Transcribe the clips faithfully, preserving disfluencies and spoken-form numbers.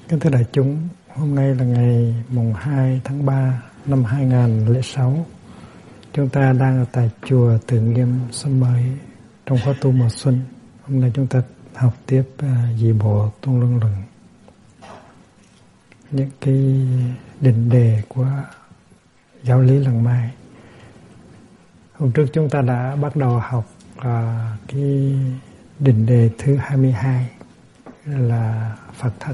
Kính thưa đại chúng, hôm nay là ngày mùng hai tháng ba năm hai nghìn không trăm lẻ sáu. Chúng ta đang ở tại chùa Từ Nghiêm Sâm Mới trong khóa tu mùa xuân. Hôm nay chúng ta học tiếp uh, dị bộ Tôn Luân Luận, những cái định đề của giáo lý lần mai. Hôm trước chúng ta đã bắt đầu học uh, cái định đề thứ hai mươi hai là Phật thân.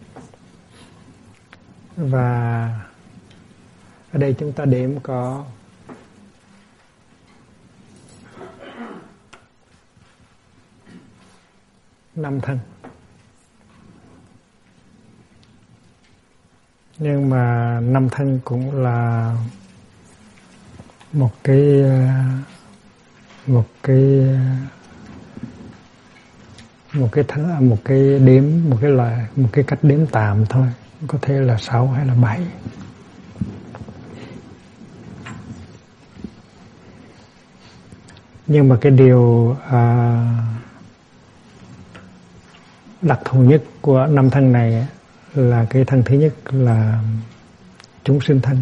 Và ở đây chúng ta đếm có năm thân. Nhưng mà năm thân cũng là một cái một cái một cái thân, một cái đếm, một cái loại, một cái cách đếm tạm thôi. Có thể là sáu hay là bảy. Nhưng mà cái điều à, đặc thù nhất của năm thân này là cái thân thứ nhất là chúng sinh thân.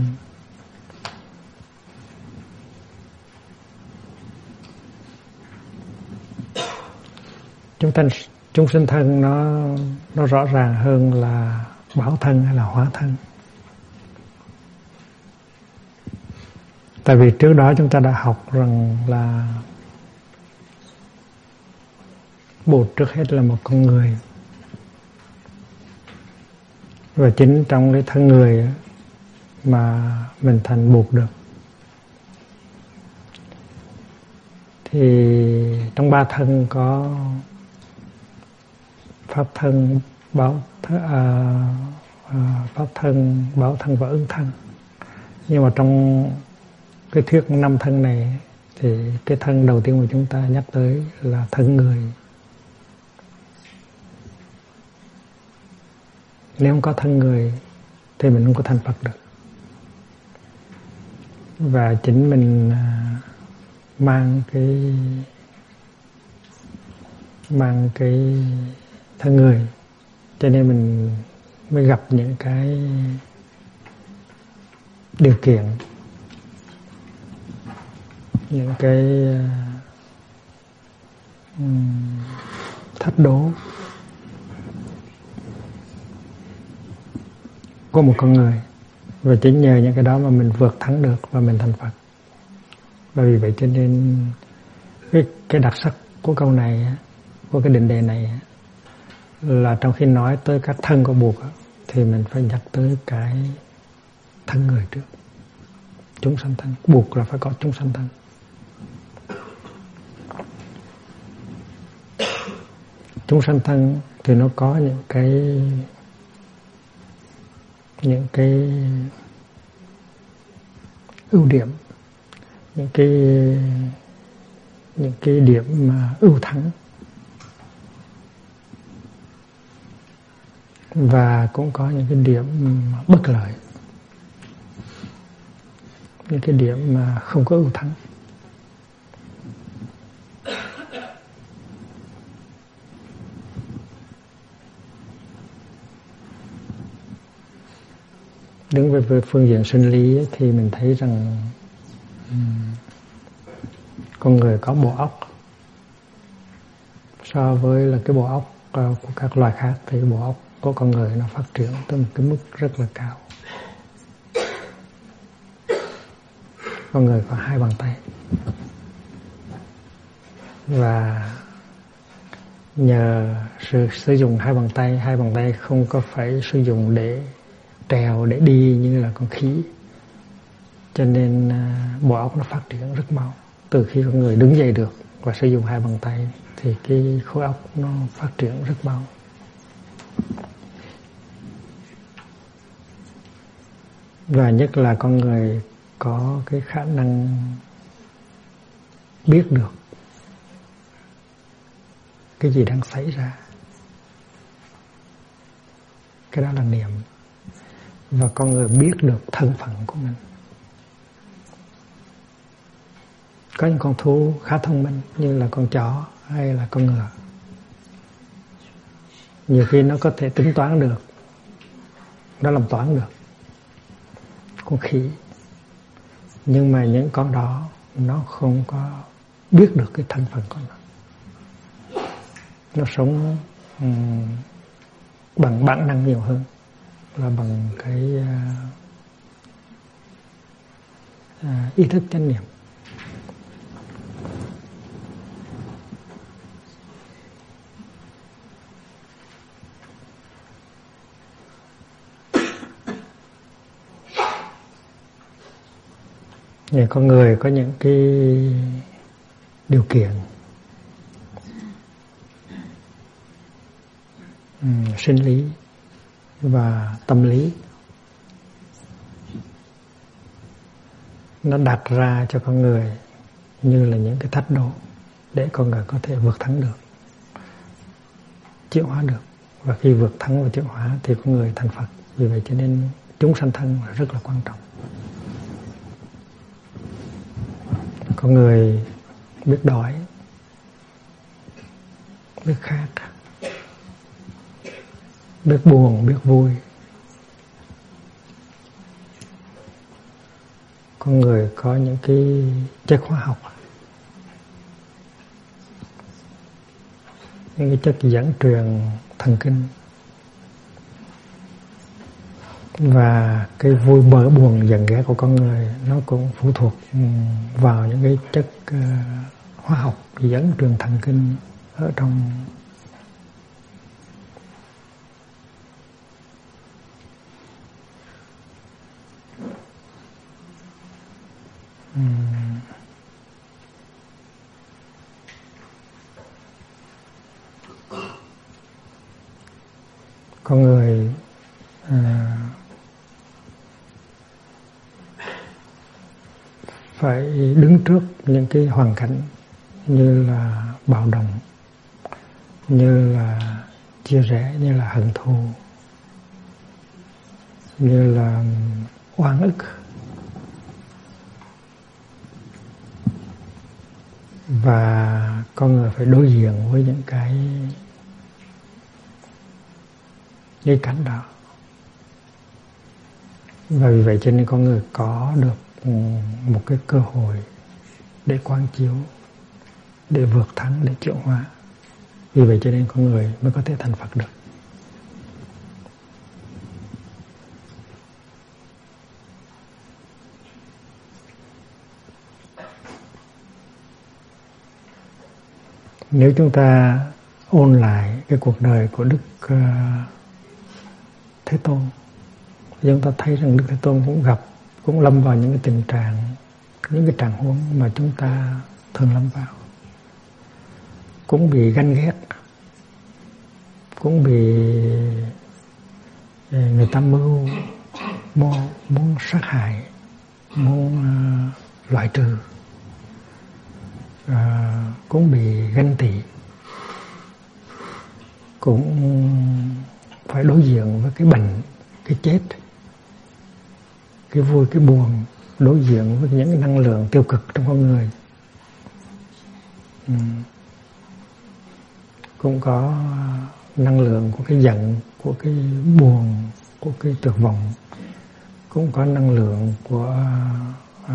Chúng thân, chúng sinh thân nó nó rõ ràng hơn là báo thân hay là hóa thân. Tại vì trước đó chúng ta đã học rằng là Bụt trước hết là một con người, và chính trong cái thân người mà mình thành Bụt được. Thì trong ba thân có pháp thân, báo thân, à, à, pháp thân, báo thân và ứng thân. Nhưng mà trong cái thuyết năm thân này thì cái thân đầu tiên mà chúng ta nhắc tới là thân người. Nếu không có thân người thì mình không có thành Phật được. Và chính mình mang cái mang cái thân người, cho nên mình mới gặp những cái điều kiện, những cái um, thách đố của một con người. Và chính nhờ những cái đó mà mình vượt thắng được và mình thành Phật. Và vì vậy cho nên cái, cái đặc sắc của câu này, của cái định đề này, là trong khi nói tới các thân của Bụt thì mình phải nhắc tới cái thân người trước. Chúng sanh thân. Bụt là phải có chúng sanh thân. Chúng sanh thân thì nó có những cái những cái ưu điểm, những cái những cái điểm mà ưu thắng, và cũng có những cái điểm bất lợi, những cái điểm mà không có ưu thắng. Đứng về, về phương diện sinh lý ấy, thì mình thấy rằng um, con người có bộ óc. So với là cái bộ óc uh, của các loài khác thì cái bộ óc của con người nó phát triển tới một cái mức rất là cao. Con người có hai bàn tay, và nhờ sự sử dụng hai bàn tay, hai bàn tay không có phải sử dụng để trèo, để đi như là con khỉ, cho nên uh, bộ óc nó phát triển rất mau. Từ khi con người đứng dậy được và sử dụng hai bàn tay thì cái khối óc nó phát triển rất mau. Và nhất là con người có cái khả năng biết được cái gì đang xảy ra. Cái đó là niệm. Và con người biết được thân phận của mình. Có những con thú khá thông minh như là con chó hay là con ngựa. Nhiều khi nó có thể tính toán được nó làm toán được, con khỉ. Nhưng mà những con đó nó không có biết được cái thân phận của nó. Nó sống um, bằng bản năng nhiều hơn là bằng cái uh, uh, ý thức chánh niệm. Những con người có những cái điều kiện um, sinh lý và tâm lý nó đặt ra cho con người như là những cái thách đố để con người có thể vượt thắng được, chuyển hóa được. Và khi vượt thắng và chuyển hóa thì con người thành Phật. Vì vậy cho nên chúng sanh thân là rất là quan trọng. Con người biết đói, biết khát, biết buồn, biết vui. Con người có những cái chất hóa học, những cái chất dẫn truyền thần kinh. Và cái vui bỡ buồn giận ghét của con người nó cũng phụ thuộc vào những cái chất uh, hóa học dẫn truyền thần kinh ở trong um, con người uh, phải đứng trước những cái hoàn cảnh như là bạo động, như là chia rẽ, như là hận thù, như là oan ức. Và con người phải đối diện với những cái cái cảnh đó. Và vì vậy cho nên con người có được một cái cơ hội để quán chiếu, để vượt thắng, để chuyển hóa. Vì vậy cho nên con người mới có thể thành Phật được. Nếu chúng ta ôn lại cái cuộc đời của Đức uh, Thế Tôn, chúng ta thấy rằng Đức Thế Tôn cũng gặp, cũng lâm vào những cái tình trạng, những cái trạng huống mà chúng ta thường lâm vào. Cũng bị ganh ghét, cũng bị người ta mưu muốn, muốn sát hại, muốn uh, loại trừ, uh, cũng bị ganh tị, cũng phải đối diện với cái bệnh, cái chết, cái vui, cái buồn, đối diện với những cái năng lượng tiêu cực trong con người. Ừ. Cũng có năng lượng của cái giận, của cái buồn, của cái tuyệt vọng, cũng có năng lượng của uh,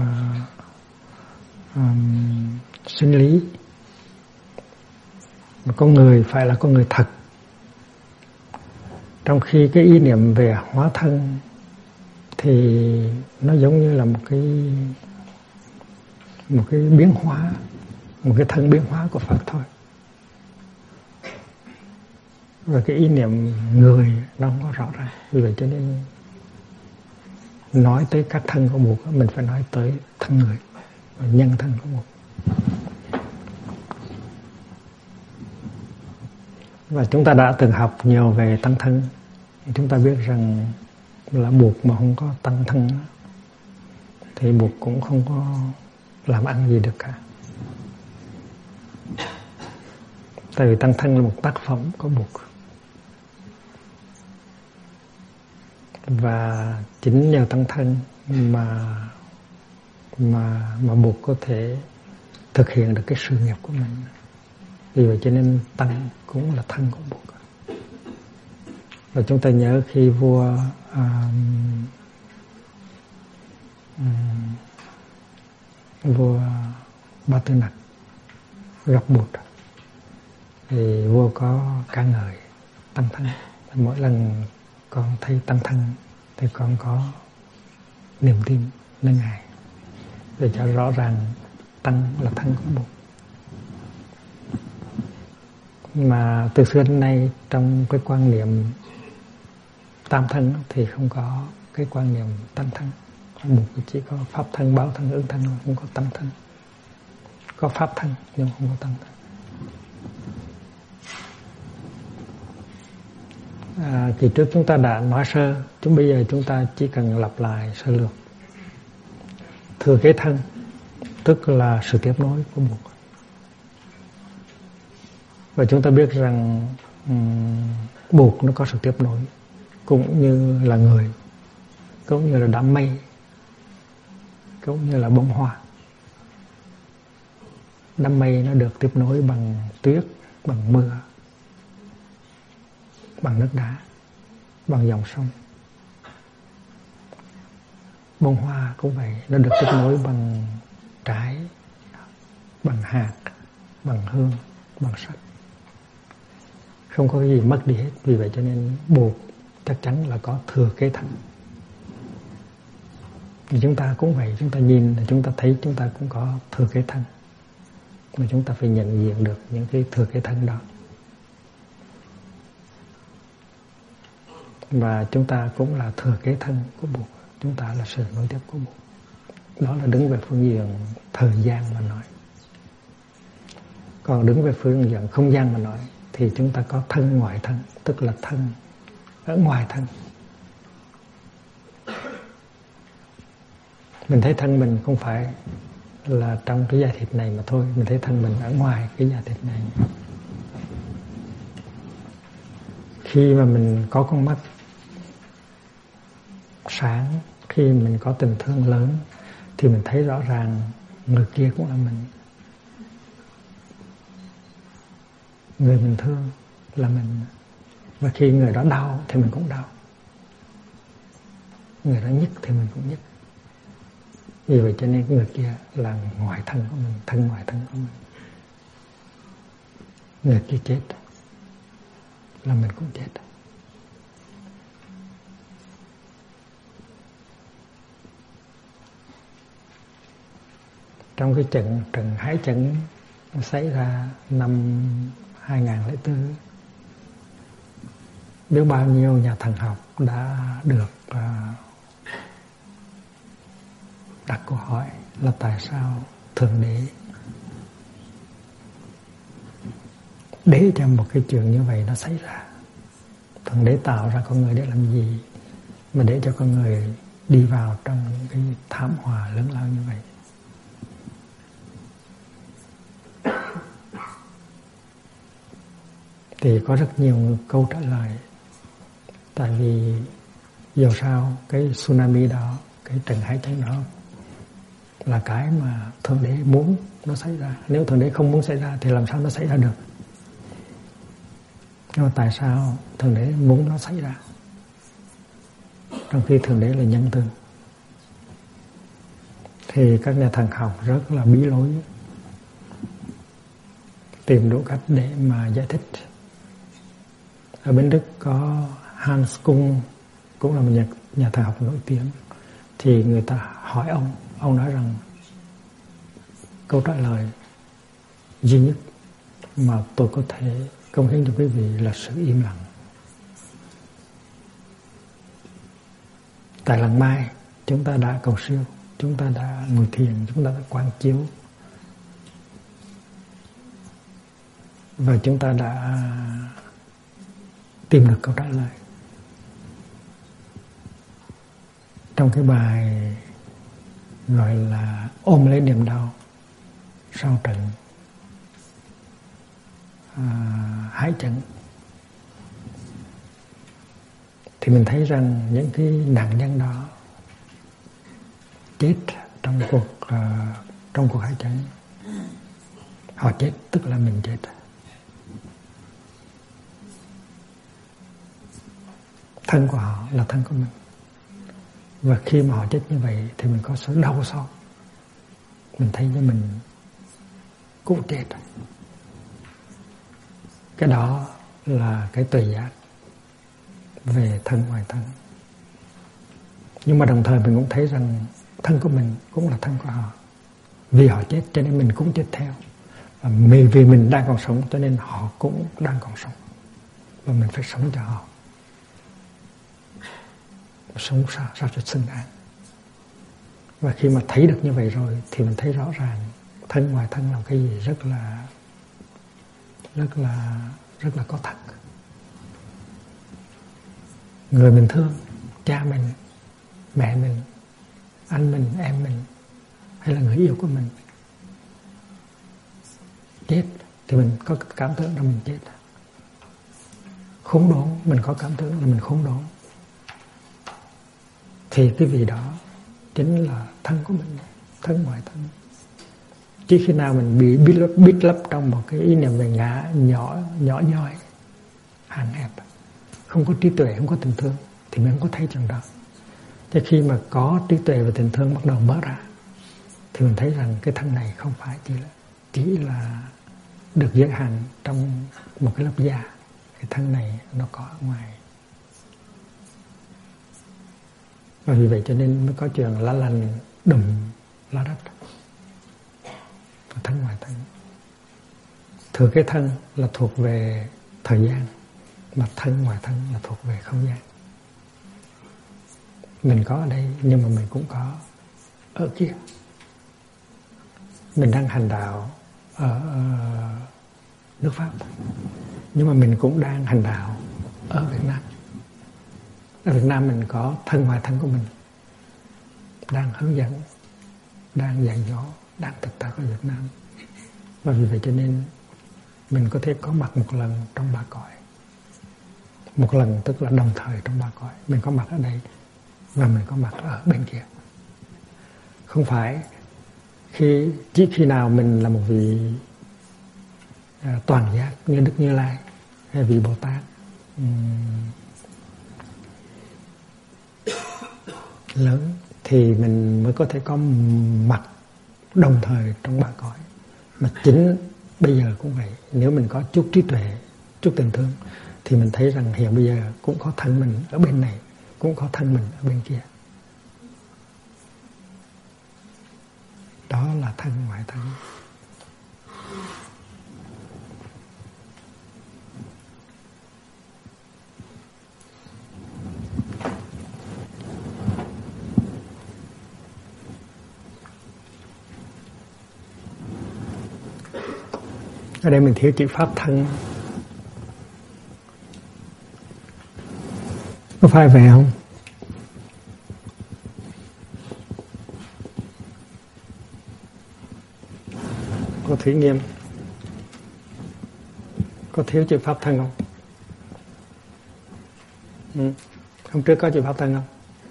um, sinh lý. Mà con người phải là con người thật. Trong khi cái ý niệm về hóa thân thì nó giống như là một cái một cái biến hóa, một cái thân biến hóa của Phật thôi. Và cái ý niệm người nó không có rõ ràng. Vì vậy cho nên nói tới các thân của Bụt, mình phải nói tới thân người, nhân thân của Bụt. Và chúng ta đã từng học nhiều về tăng thân. Chúng ta biết rằng là Bụt mà không có tăng thân thì Bụt cũng không có làm ăn gì được cả. Tại vì tăng thân là một tác phẩm của Bụt. Và chính nhờ tăng thân mà mà mà Bụt có thể thực hiện được cái sự nghiệp của mình. Vì vậy cho nên tăng cũng là thân của Bụt. Và chúng ta nhớ khi vua à, vua Ba Tư Nặc gặp Bụt thì vua có ca ngợi Tăng Thân. Mỗi lần con thấy Tăng Thân thì con có niềm tin lên Ngài để cho rõ ràng Tăng là thân của Bụt. Mà từ xưa đến nay trong cái quan niệm tam thân thì không có cái quan niệm tăng thân. Bụt chỉ có pháp thân, báo thân, ứng thân, không có tăng thân. Có pháp thân nhưng không có tăng thân. À, kỳ trước chúng ta đã nói sơ, chúng bây giờ chúng ta chỉ cần lặp lại sơ lược. Thừa kế thân tức là sự tiếp nối của Bụt. Và chúng ta biết rằng um, Bụt nó có sự tiếp nối, cũng như là người, cũng như là đám mây, cũng như là bông hoa. Đám mây nó được tiếp nối bằng tuyết, bằng mưa, bằng nước đá, bằng dòng sông. Bông hoa cũng vậy, nó được tiếp nối bằng trái, bằng hạt, bằng hương, bằng sắc. Không có cái gì mất đi hết. Vì vậy cho nên Bụt chắc chắn là có thừa kế thân. Thì chúng ta cũng vậy, chúng ta nhìn, chúng ta thấy chúng ta cũng có thừa kế thân. Mà chúng ta phải nhận diện được những cái thừa kế thân đó. Và chúng ta cũng là thừa kế thân của Bụt. Chúng ta là sự nối tiếp của Bụt. Đó là đứng về phương diện thời gian mà nói. Còn đứng về phương diện không gian mà nói thì chúng ta có thân ngoại thân, tức là thân ở ngoài thân. Mình thấy thân mình không phải là trong cái da thịt này mà thôi, mình thấy thân mình ở ngoài cái da thịt này. Khi mà mình có con mắt sáng, khi mình có tình thương lớn thì mình thấy rõ ràng người kia cũng là mình. Người mình thương là mình. Và khi người đó đau thì mình cũng đau. Người đó nhức thì mình cũng nhức. Vì vậy cho nên người kia là ngoại thân của mình, thân ngoại thân của mình. Người kia chết là mình cũng chết. Trong cái trận trận Hải Trận xảy ra năm hai nghìn lẻ bốn, biết bao nhiêu nhà thần học đã được uh, đặt câu hỏi là tại sao Thượng Đế để cho một cái chuyện như vậy nó xảy ra. Thượng Đế tạo ra con người để làm gì mà để cho con người đi vào trong những cái thảm họa lớn lao như vậy. Thì có rất nhiều câu trả lời. Tại vì dù sao cái tsunami đó, cái trận hải chấn đó là cái mà Thượng Đế muốn nó xảy ra. Nếu Thượng Đế không muốn xảy ra thì làm sao nó xảy ra được? Nhưng mà tại sao Thượng Đế muốn nó xảy ra? Trong khi Thượng Đế là nhân từ. Thì các nhà thần học rất là bí lối, tìm đủ cách để mà giải thích. Ở bên Đức có Hans Kung, cũng là một nhà, nhà thần học nổi tiếng. Thì người ta hỏi ông, ông nói rằng câu trả lời duy nhất mà tôi có thể cống hiến cho quý vị là sự im lặng. Tại lần mai chúng ta đã cầu siêu, chúng ta đã ngồi thiền, chúng ta đã quán chiếu, và chúng ta đã tìm được câu trả lời. Trong cái bài gọi là ôm lấy niềm đau sau trận à, Hải Trận, thì mình thấy rằng những cái nạn nhân đó chết trong cuộc uh, trong cuộc Hải Trận. Họ chết tức là mình chết. Thân của họ là thân của mình. Và khi mà họ chết như vậy thì mình có sự đau xót, mình thấy cho mình cũng chết. Cái đó là cái tuệ giác về thân ngoài thân. Nhưng mà đồng thời mình cũng thấy rằng thân của mình cũng là thân của họ. Vì họ chết cho nên mình cũng chết theo. Và vì mình đang còn sống cho nên họ cũng đang còn sống. Và mình phải sống cho họ. Sống sao, sao cho xứng đáng. Và khi mà thấy được như vậy rồi thì mình thấy rõ ràng thân ngoài thân là cái gì rất là rất là rất là có thật. Người mình thương, cha mình, mẹ mình, anh mình, em mình, hay là người yêu của mình chết thì mình có cảm tưởng là mình chết. Khốn đốn, mình có cảm tưởng là mình khốn đốn. Thì cái vị đó chính là thân của mình, thân ngoài thân. Chỉ khi nào mình bị bít lấp, bít lấp trong một cái ý niệm về ngã nhỏ nhỏ nhoi, hạn hẹp, không có trí tuệ, không có tình thương thì mình không có thấy chuyện đó. Thế khi mà có trí tuệ và tình thương bắt đầu mở ra thì mình thấy rằng cái thân này không phải chỉ là chỉ là được giới hạn trong một cái lớp da. Cái thân này nó có ở ngoài. Và vì vậy cho nên mới có chuyện lá lành đùm lá đất. Thân ngoài thân. Thừa cái thân là thuộc về thời gian, mà thân ngoài thân là thuộc về không gian. Mình có ở đây nhưng mà mình cũng có ở kia. Mình đang hành đạo ở nước Pháp, nhưng mà mình cũng đang hành đạo ở Việt Nam. Ở Việt Nam mình có thân ngoài thân của mình, đang hướng dẫn, đang dạy dỗ, đang thực tập ở Việt Nam. Và vì vậy cho nên mình có thể có mặt một lần trong ba cõi. Một lần tức là đồng thời trong ba cõi. Mình có mặt ở đây và mình có mặt ở bên kia. Không phải khi chỉ khi nào mình là một vị à, toàn giác như Đức Như Lai hay vị Bồ Tát um, lớn thì mình mới có thể có mặt đồng thời trong ba cõi. Mà chính bây giờ cũng vậy. Nếu mình có chút trí tuệ, chút tình thương thì mình thấy rằng hiện bây giờ cũng có thân mình ở bên này, cũng có thân mình ở bên kia. Đó là thân ngoại thân. Ở đây mình thiếu chữ pháp thân. Có phải vậy không? Có thí nghiệm. Có thiếu chữ pháp thân không? Ừ. Hôm trước có chữ pháp thân không?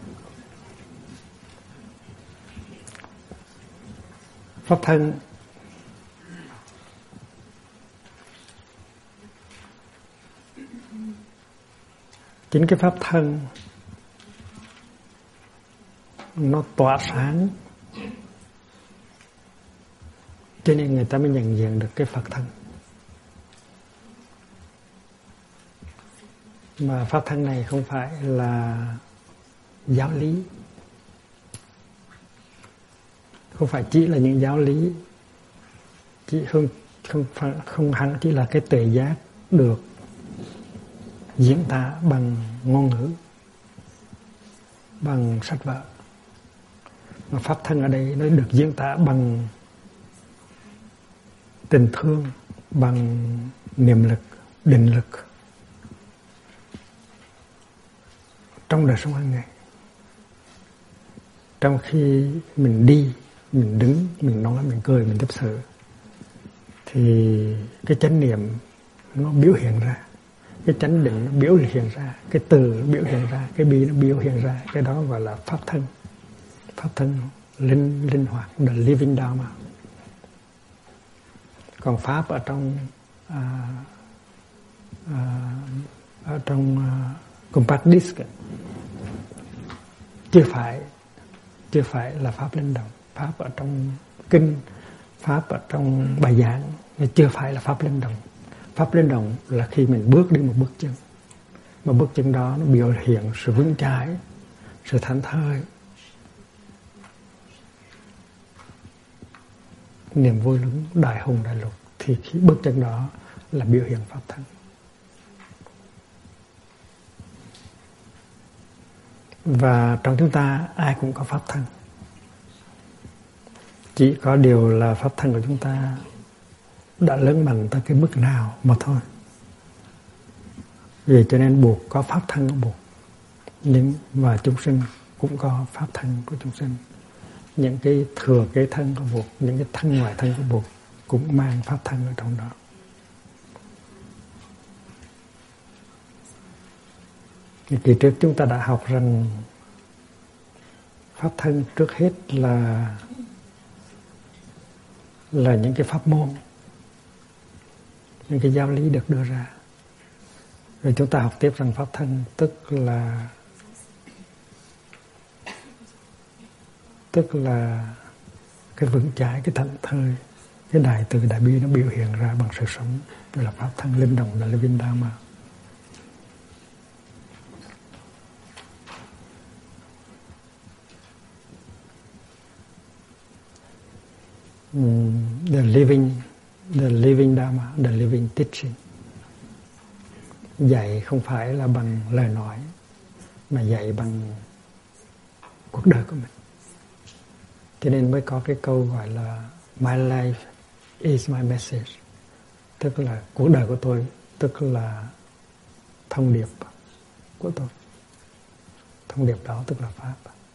Pháp thân chính cái pháp thân nó tỏa sáng, cho nên người ta mới nhận diện được cái Phật thân. Mà pháp thân này không phải là giáo lý, không phải chỉ là những giáo lý, chỉ không không phải không hẳn chỉ là cái tuệ giác được diễn tả bằng ngôn ngữ, bằng sách vở. Mà pháp thân ở đây nó được diễn tả bằng tình thương, bằng niệm lực, định lực trong đời sống hàng ngày. Trong khi mình đi, mình đứng, mình nói, mình cười, mình tiếp sự thì cái chánh niệm nó biểu hiện ra, cái chánh định nó biểu hiện ra, cái từ nó biểu hiện ra, cái bi nó biểu hiện ra. Cái đó gọi là pháp thân. Pháp thân linh linh hoạt, the living dharma. Còn pháp ở trong à, à, ở trong à, compact disc chưa phải chưa phải là pháp linh động. Pháp ở trong kinh, pháp ở trong bài giảng chưa phải là pháp linh động. Pháp linh động là khi mình bước đi một bước chân, mà bước chân đó nó biểu hiện sự vững chãi, sự thảnh thơi, niềm vui lớn, đại hùng đại lục, thì khi bước chân đó là biểu hiện pháp thân. Và trong chúng ta ai cũng có pháp thân, chỉ có điều là pháp thân của chúng ta đã lớn mạnh tới cái mức nào mà thôi. Vì cho nên buộc có pháp thân của buộc, nhưng và chúng sinh cũng có pháp thân của chúng sinh. Những cái thừa cái thân của buộc, những cái thân ngoài thân của buộc cũng mang pháp thân ở trong đó. Kỳ trước chúng ta đã học rằng pháp thân trước hết là là những cái pháp môn, những cái giáo lý được đưa ra. Rồi chúng ta học tiếp rằng pháp thân tức là tức là cái vững chãi, cái thảnh thơi, cái đại từ đại bi nó biểu hiện ra bằng sự sống, đó là pháp thân linh động, là living dharma. The living, the living dharma, the living teaching. Dạy không phải là bằng lời nói, mà dạy bằng cuộc đời của mình. Cho nên mới có cái câu gọi là My life is my message. Tức là cuộc đời của tôi, tức là thông điệp của tôi. Thông điệp đó tức là Pháp.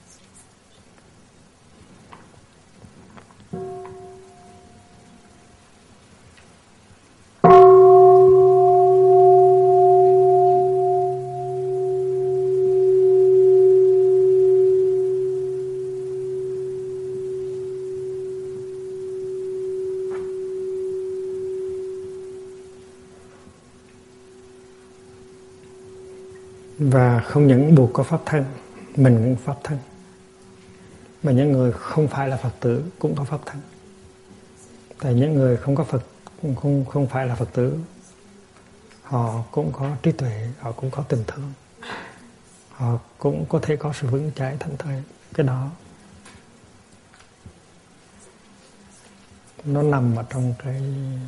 Và không những buộc có pháp thân, mình cũng pháp thân. Mà những người không phải là Phật tử cũng có pháp thân. Tại những người không có Phật, không không phải là Phật tử, họ cũng có trí tuệ, họ cũng có tình thương, họ cũng có thể có sự vững chãi thảnh thơi. Cái đó nó nằm ở trong cái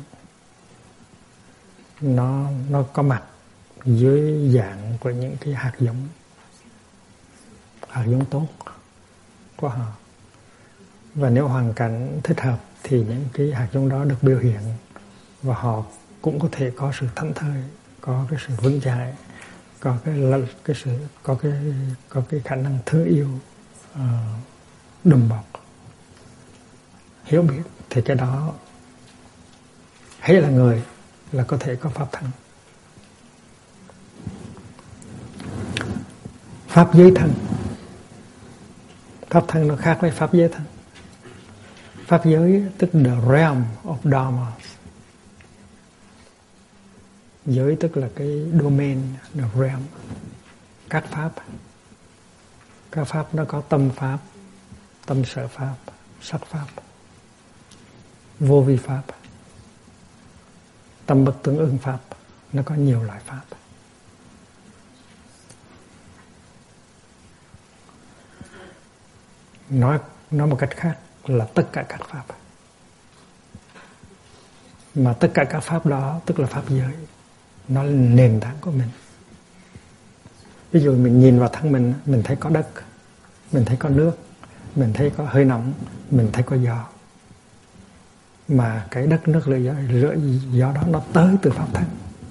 nó nó có mặt dưới dạng của những cái hạt giống, hạt giống tốt của họ. Và nếu hoàn cảnh thích hợp thì những cái hạt giống đó được biểu hiện, và họ cũng có thể có sự thảnh thơi, có cái sự vững chãi, có cái cái sự có cái có cái khả năng thương yêu, uh, đùm bọc, hiểu biết. Thì cái đó hay là người là có thể có pháp thân. Pháp giới thân. Pháp thân nó khác với pháp giới thân. Pháp giới tức the realm of dharma. Giới tức là cái domain, the realm. Các pháp. Các pháp nó có tâm pháp, tâm sở pháp, sắc pháp, vô vi pháp, tâm bất tương ưng pháp. Nó có nhiều loại pháp. Nói, nói một cách khác là tất cả các pháp. Mà tất cả các pháp đó tức là pháp giới. Nó là nền tảng của mình. Ví dụ mình nhìn vào thân mình, mình thấy có đất, mình thấy có nước, mình thấy có hơi nóng, mình thấy có gió. Mà cái đất, nước, lửa, gió, lửa, gió đó nó tới từ pháp thân.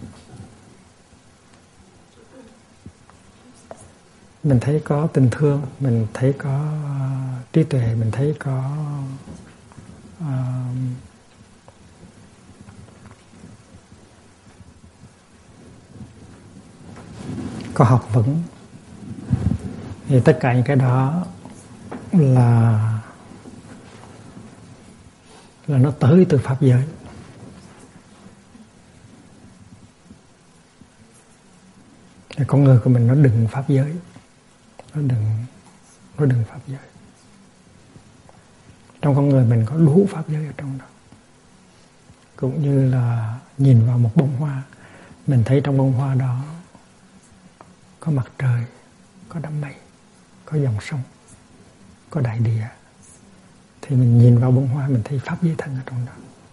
Mình thấy có tình thương, mình thấy có uh, trí tuệ, mình thấy có uh, có học vấn. Thì tất cả những cái đó là là nó tới từ pháp giới. Thì con người của mình nó đừng pháp giới, nó đừng nó đừng pháp giới. Trong con người mình có đủ pháp giới ở trong đó. Cũng như là nhìn vào một bông hoa, mình thấy trong bông hoa đó có mặt trời, có đám mây, có dòng sông, có đại địa, thì mình nhìn vào bông hoa mình thấy pháp giới thân ở trong đó.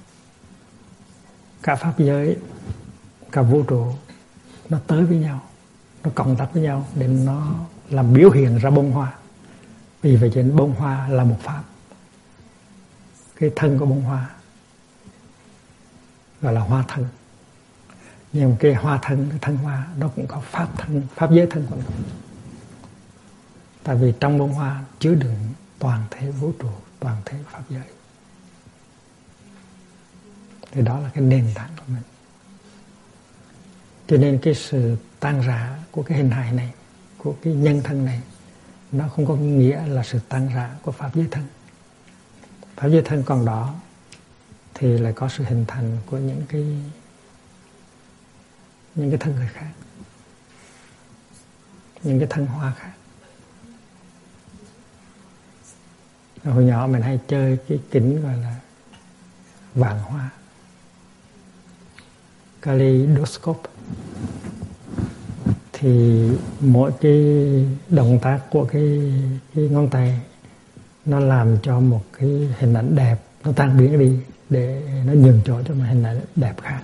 Cả pháp giới, cả vũ trụ nó tới với nhau, nó cộng tác với nhau để nó làm biểu hiện ra bông hoa. Vì vậy cho nên bông hoa là một pháp. Cái thân của bông hoa gọi là hoa thân. Nhưng cái hoa thân, cái thân hoa nó cũng có pháp thân, pháp giới thân của nó. Tại vì trong bông hoa chứa đựng toàn thể vũ trụ, toàn thể pháp giới. Thì đó là cái nền tảng của mình. Cho nên cái sự tan rã của cái hình hài này, của cái nhân thân này, nó không có nghĩa là sự tan rã của pháp giới thân. Pháp giới thân còn đó thì lại có sự hình thành của những cái những cái thân người khác, những cái thân hoa khác. Hồi nhỏ mình hay chơi cái kính gọi là vạn hoa, kaleidoscope. Thì mỗi cái động tác của cái, cái ngón tay nó làm cho một cái hình ảnh đẹp nó tan biến đi để nó nhường chỗ cho một hình ảnh đẹp khác.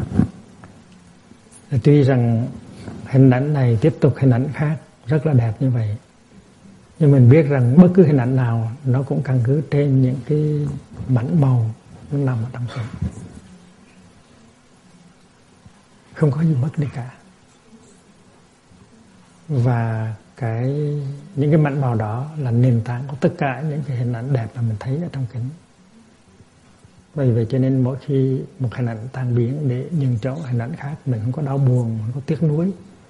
Tuy rằng hình ảnh này tiếp tục hình ảnh khác rất là đẹp như vậy, nhưng mình biết rằng bất cứ hình ảnh nào nó cũng căn cứ trên những cái mảnh màu nó nằm ở trong kính, không có gì mất đi cả. Và cái những cái mảnh màu đó là nền tảng của tất cả những cái hình ảnh đẹp mà mình thấy ở trong kính. Vì vậy cho nên mỗi khi một hình ảnh tan biến để nhường chỗ hình ảnh khác, mình không có đau buồn, không có tiếc nuối.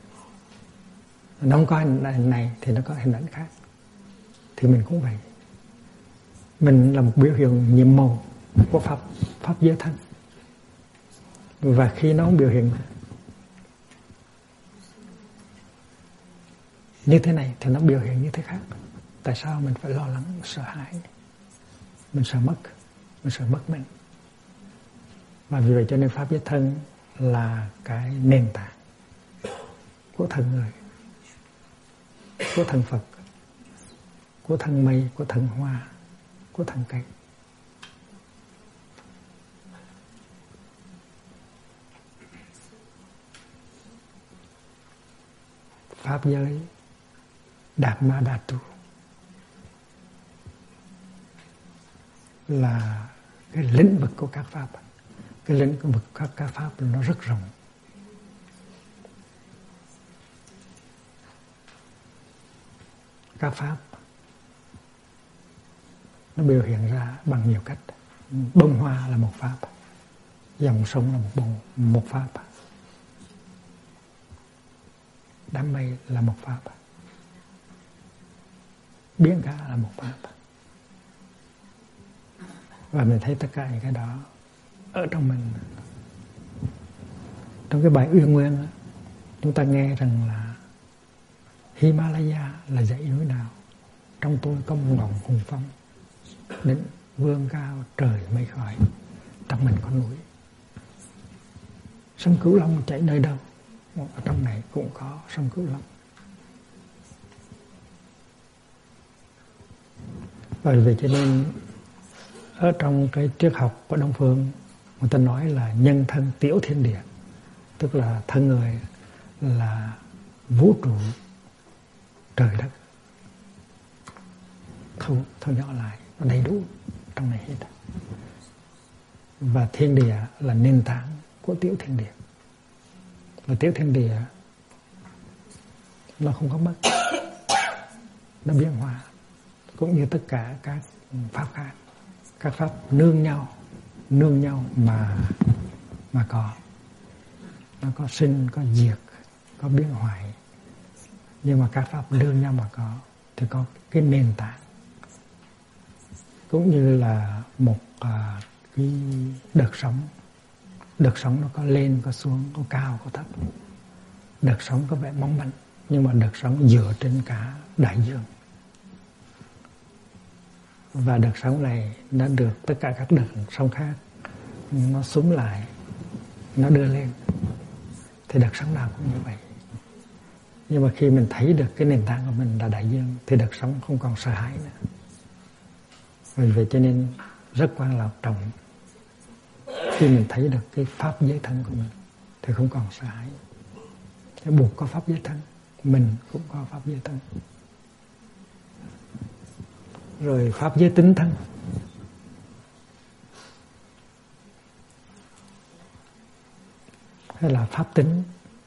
Nó không có hình ảnh này thì nó có hình ảnh khác. Thì mình cũng vậy. Mình là một biểu hiện nhiệm màu của pháp pháp giới thân. Và khi nó không biểu hiện như thế này thì nó biểu hiện như thế khác. Tại sao mình phải lo lắng, sợ hãi? Mình sợ mất, mình sợ mất mình. Và vì vậy cho nên pháp giới thân là cái nền tảng của thân người, của thân Phật, của thân mây, của thân hoa, của thân cây. Pháp giới Đạt Ma Đà Tu là cái lĩnh vực của các pháp. Cái lĩnh vực của các, các pháp nó rất rộng. Các pháp nó biểu hiện ra bằng nhiều cách. Bông hoa là một pháp, dòng sông là một bông, một pháp, đám mây là một pháp, biển cả là một pháp. Và mình thấy tất cả những cái đó ở trong mình. Trong cái bài Uyên Nguyên đó, chúng ta nghe rằng là Himalaya là dãy núi nào, trong tôi có một ngọn hùng phong, đến vươn cao trời mây khói, trong mình có núi. Sông Cửu Long chảy nơi đâu, ở trong này cũng có sông Cửu Long. Bởi vì cho nên ở trong cái triết học của Đông Phương, người ta nói là nhân thân tiểu thiên địa, tức là thân người là vũ trụ trời đất, thu, thu nhỏ lại, nó đầy đủ trong này hết. Và thiên địa là nền tảng của tiểu thiên địa. Và tiểu thiên địa nó không có mất, nó biến hóa, cũng như tất cả các pháp khác. Các pháp nương nhau, nương nhau mà mà có. Nó có sinh, có diệt, có biến hoại. Nhưng mà các pháp nương nhau mà có thì có cái nền tảng. Cũng như là một à, cái đợt sóng. Đợt sóng nó có lên, có xuống, có cao, có thấp. Đợt sóng có vẻ mong manh, nhưng mà đợt sóng dựa trên cả đại dương. và đợt sống này nó được tất cả các đợt sống khác nó súm lại, nó đưa lên, thì đợt sống nào cũng như vậy. Nhưng mà khi mình thấy được cái nền tảng của mình là đại dương thì đợt sống không còn sợ hãi nữa. Vì vậy cho nên rất quan là trọng, khi mình thấy được cái pháp giới thân của mình thì không còn sợ hãi. Thế buộc có pháp giới thân, mình cũng có pháp giới thân. Rồi pháp giới tính thân, hay là pháp tính.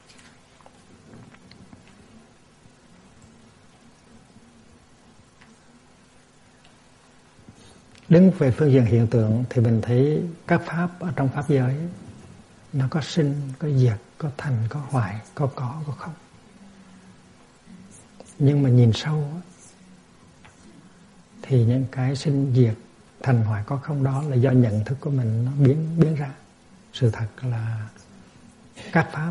Đứng về phương diện hiện tượng thì mình thấy các pháp ở trong pháp giới nó có sinh, có diệt, có thành, có hoại, có có, có không. Nhưng mà nhìn sâu thì những cái sinh diệt, thành hoại, có không đó là do nhận thức của mình nó biến biến ra. Sự thật là các pháp,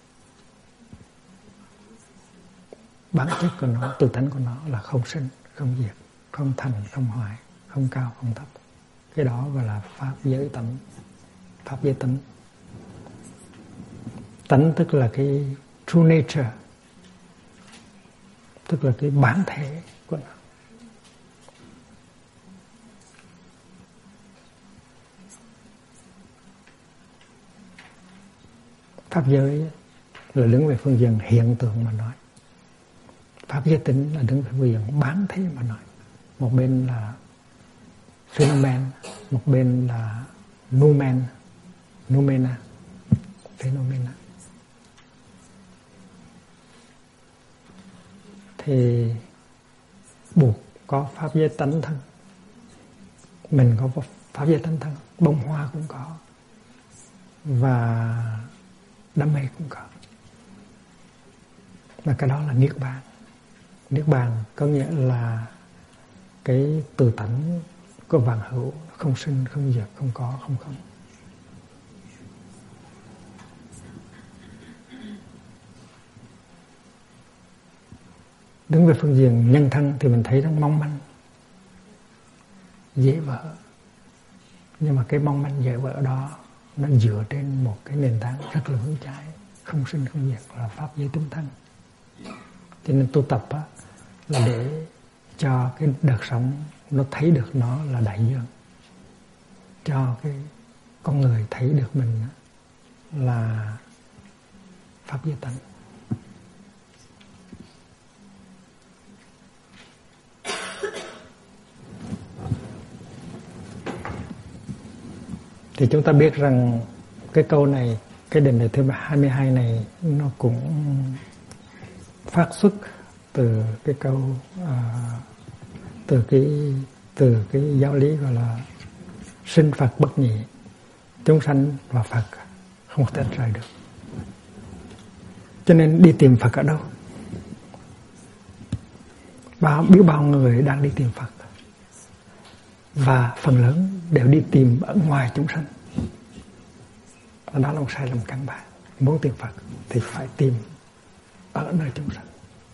bản chất của nó, tự tánh của nó là không sinh, không diệt, không thành, không hoại, không cao, không thấp. Cái đó gọi là pháp giới tánh, pháp giới tánh. Tánh tức là cái true nature, tức là cái bản thể của nó. Pháp giới là đứng về phương diện hiện tượng mà nói. Pháp giới tính là đứng về phương diện bản thể mà nói. Một bên là phenomen, một bên là noumen, noumena, phenomena. Thì buộc có pháp giới tánh thân. Mình có pháp giới tánh thân, bông hoa cũng có, và đám mây cũng có. Và cái đó là niết bàn. Niết bàn có nghĩa là cái tự tánh của vạn hữu, không sinh, không diệt, không có, không không. Đứng về phương diện nhân thân thì mình thấy nó mong manh, dễ vỡ. Nhưng mà cái mong manh dễ vỡ đó nó dựa trên một cái nền tảng rất là vững chãi, không sinh không diệt, là pháp giới tính thân. Cho nên tu tập á, là để cho cái đợt sống nó thấy được nó là đại dương, cho cái con người thấy được mình là pháp giới tánh. Thì chúng ta biết rằng cái câu này, cái định đề thứ hai mươi hai này nó cũng phát xuất từ cái câu à, từ cái từ cái giáo lý gọi là sinh Phật bất nhị, chúng sanh và Phật không có tách rời được. Cho nên đi tìm Phật ở đâu? Bao biết bao người đang đi tìm Phật, và phần lớn đều đi tìm ở ngoài chúng sanh. Đó là một sai lầm căn bản. Muốn tìm Phật thì phải tìm ở nơi chúng sanh,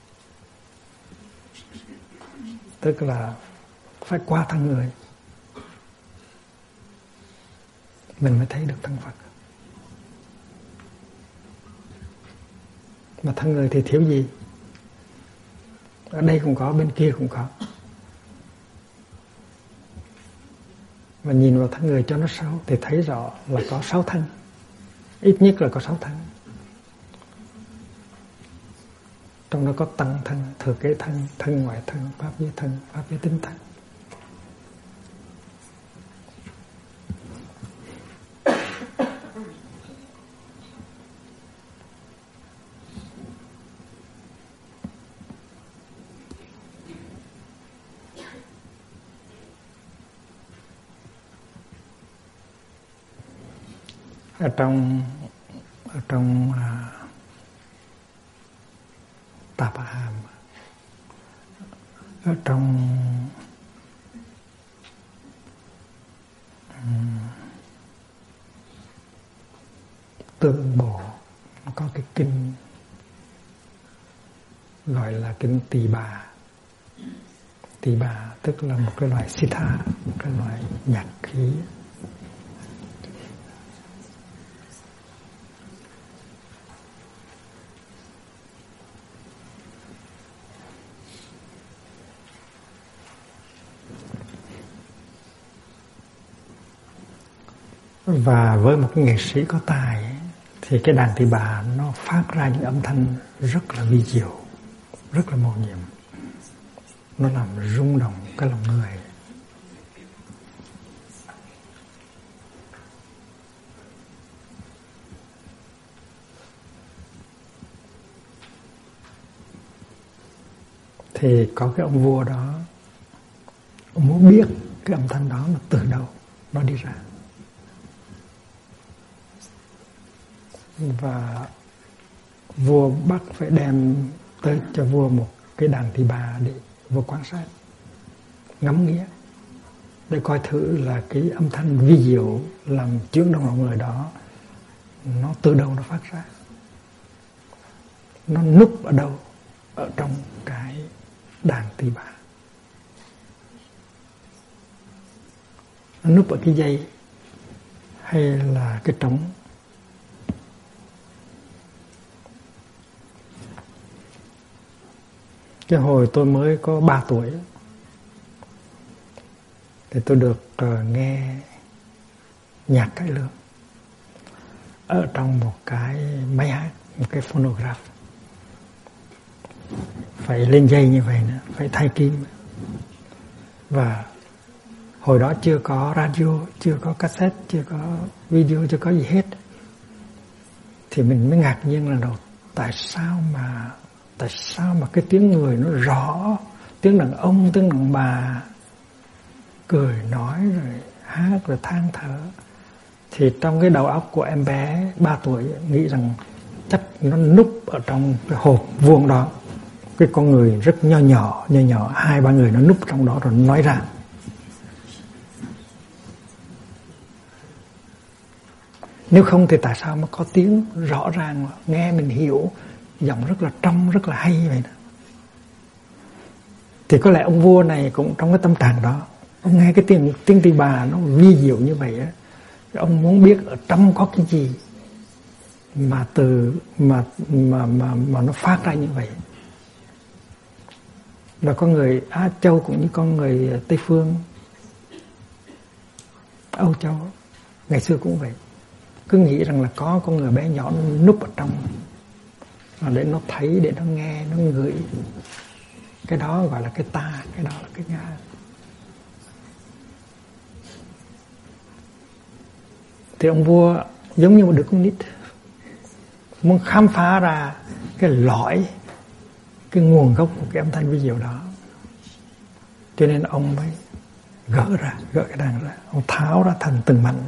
tức là phải qua thân người mình mới thấy được thân Phật. Mà thân người thì thiếu gì? Ở đây cũng có, bên kia cũng có. Mà nhìn vào thân người cho nó sâu thì thấy rõ là có sáu thân, ít nhất là có sáu thân. Trong đó có tăng thân, thừa kế thân, thân ngoại thân, pháp giới thân, pháp giới tính thân. Ở trong ở trong à, Tạp Hàm, ở trong um, Tương Bộ có cái kinh gọi là kinh Tỳ Bà. tỳ bà, tức là một cái loại sitar, một cái loại nhạc khí. Và với một cái nghệ sĩ có tài ấy, thì cái đàn tỳ bà nó phát ra những âm thanh rất là vi diệu, rất là mầu nhiệm. Nó làm rung động cái lòng người. Thì có cái ông vua đó, ông muốn biết cái âm thanh đó nó từ đâu nó đi ra. Và vua bắt phải đem tới cho vua một cái đàn tỳ bà để vua quan sát, ngắm nghía, để coi thử là cái âm thanh vi diệu làm chướng động lòng người đó nó từ đâu nó phát ra, nó núp ở đâu ở trong cái đàn tỳ bà. Nó núp ở cái dây hay là cái trống. Cái hồi tôi mới có ba tuổi thì tôi được uh, nghe nhạc cải lương ở trong một cái máy hát, một cái phonograph. Phải lên dây như vậy nữa, phải thay kim. Và hồi đó chưa có radio, chưa có cassette, chưa có video, chưa có gì hết. Thì mình mới ngạc nhiên là đầu, tại sao mà tại sao mà cái tiếng người nó rõ, tiếng đàn ông, tiếng đàn bà cười nói rồi hát rồi than thở. Thì trong cái đầu óc của em bé ba tuổi nghĩ rằng chắc nó núp ở trong cái hộp vuông đó, cái con người rất nho nhỏ, nho nhỏ, hai ba người nó núp trong đó rồi nói ra. Nếu không thì tại sao mà có tiếng rõ ràng, nghe mình hiểu, giọng rất là trong, rất là hay vậy đó. Thì có lẽ ông vua này cũng trong cái tâm trạng đó, ông nghe cái tiếng tiếng tỳ bà nó vi diệu như vậy á, ông muốn biết ở trong có cái gì mà từ mà mà mà mà nó phát ra như vậy. Và con người Á Châu cũng như con người Tây Phương, Âu Châu ngày xưa cũng vậy, cứ nghĩ rằng là có con người bé nhỏ nó núp ở trong, để nó thấy, để nó nghe, nó ngửi. Cái đó gọi là cái ta, cái đó là cái ngã. Thì ông vua giống như một đứa con nít, muốn khám phá ra cái lõi, cái nguồn gốc của cái âm thanh vi diệu đó. Cho nên ông mới gỡ ra, gỡ cái đàn ra, ông tháo ra thành từng mảnh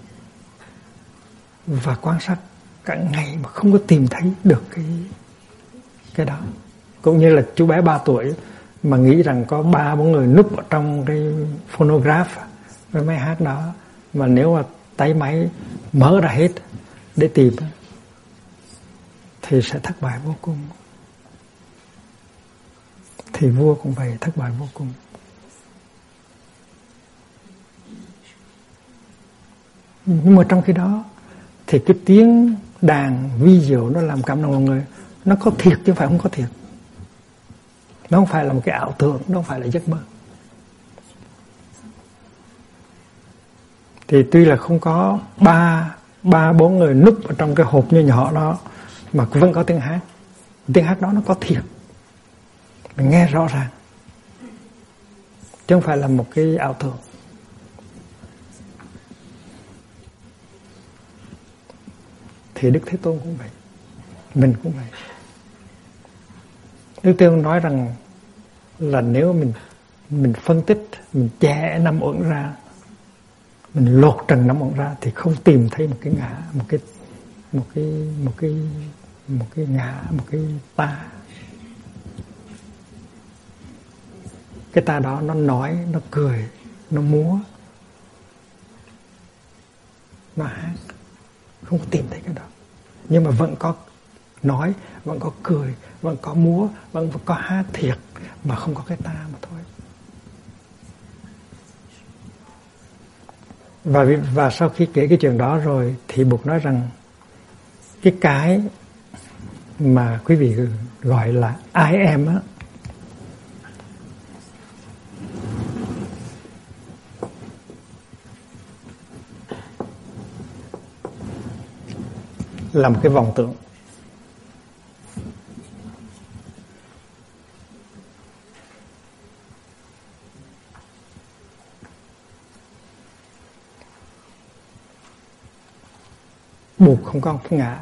và quan sát cả ngày mà không có tìm thấy được cái cái đó. Cũng như là chú bé ba tuổi mà nghĩ rằng có ba bốn người núp ở trong cái phonograph, cái máy hát đó, mà nếu mà tay máy mở ra hết để tìm thì sẽ thất bại vô cùng. Thì vua cũng vậy, thất bại vô cùng. Nhưng mà trong khi đó thì cái tiếng đàn vi diệu nó làm cảm động lòng người, nó có thiệt chứ không phải không có thiệt. Nó không phải là một cái ảo tưởng, nó không phải là giấc mơ. Thì tuy là không có ba ba bốn người núp ở trong cái hộp như nhỏ đó, mà vẫn có tiếng hát. Tiếng hát đó nó có thiệt, mình nghe rõ ràng, chứ không phải là một cái ảo tưởng. Thì Đức Thế Tôn cũng vậy, mình cũng vậy. Đức Thế Tôn nói rằng là nếu mình mình phân tích, mình chẻ năm uẩn ra, mình lột trần năm uẩn ra thì không tìm thấy một cái ngã, một cái một cái một cái một cái ngã, một cái ta. Cái ta đó nó nói, nó cười, nó múa, nó hát, không có tìm thấy cái đó. Nhưng mà vẫn có nói, vẫn có cười, vẫn có múa, vẫn có hát thiệt, mà không có cái ta mà thôi. Và, và sau khi kể cái chuyện đó rồi thì Bụt nói rằng cái cái mà quý vị gọi là I am á, là một cái vọng tưởng. Bụt không có cái ngã,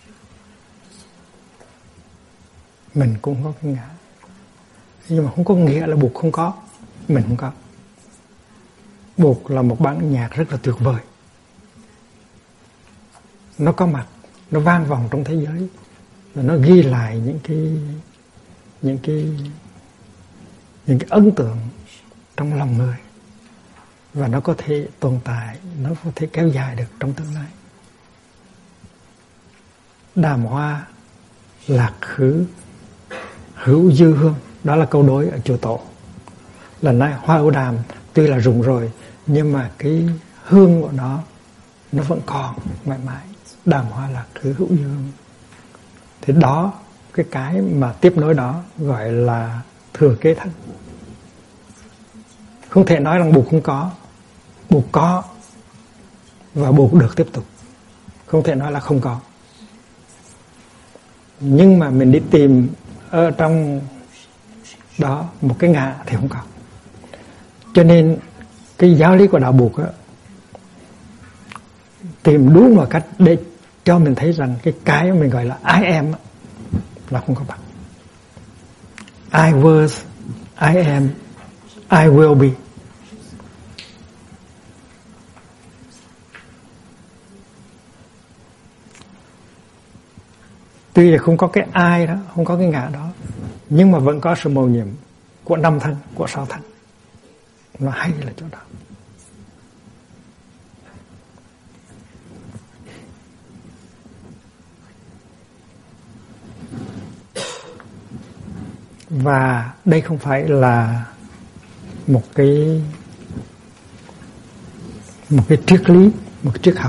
mình cũng có cái ngã, nhưng mà không có nghĩa là Bụt không có, mình không có. Bụt là một bản nhạc rất là tuyệt vời, nó có mặt, nó vang vọng trong thế giới, và nó ghi lại những cái những cái những cái ấn tượng trong lòng người, và nó có thể tồn tại, nó có thể kéo dài được trong tương lai. Đàm hoa lạc khứ hữu dư hương, đó là câu đối ở chùa Tổ. Lần này hoa ưu đàm tuy là rụng rồi, nhưng mà cái hương của nó nó vẫn còn mãi mãi. Đàm hoa lạc khứ hữu dư hương. Thì đó, cái cái mà tiếp nối đó gọi là thừa kế thân. Không thể nói rằng Bụt không có, Bụt có và Bụt được tiếp tục, không thể nói là không có. Nhưng mà mình đi tìm ở trong đó một cái ngã thì không có. Cho nên cái giáo lý của đạo Bụt á, tìm đúng một cách để cho mình thấy rằng cái cái mình gọi là I am á, là không có bằng. I was, I am, I will be. Tuy là không có cái ai đó, không có cái ngã đó, nhưng mà vẫn có sự mầu nhiệm của năm thân, của sáu thân. Nó hay là chỗ đó. Và đây không phải là một cái một cái triết lý, một cái triết học.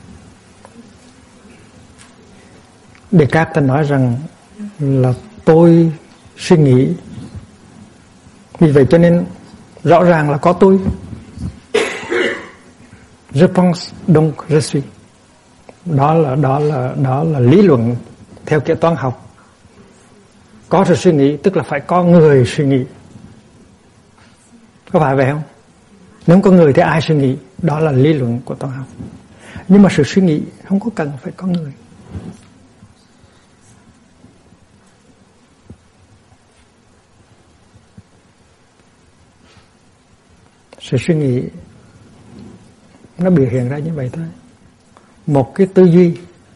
Descartes nói rằng là tôi suy nghĩ, vì vậy cho nên rõ ràng là có tôi. Je pense donc je suis. Đó là đó là đó là lý luận theo kiểu toán học. Có sự suy nghĩ tức là phải có người suy nghĩ. Có phải vậy không? Nếu không có người thì ai suy nghĩ? Đó là lý luận của toán học. Nhưng mà sự suy nghĩ không có cần phải có người. Sự suy nghĩ nó biểu hiện ra như vậy thôi. Một cái tư duy,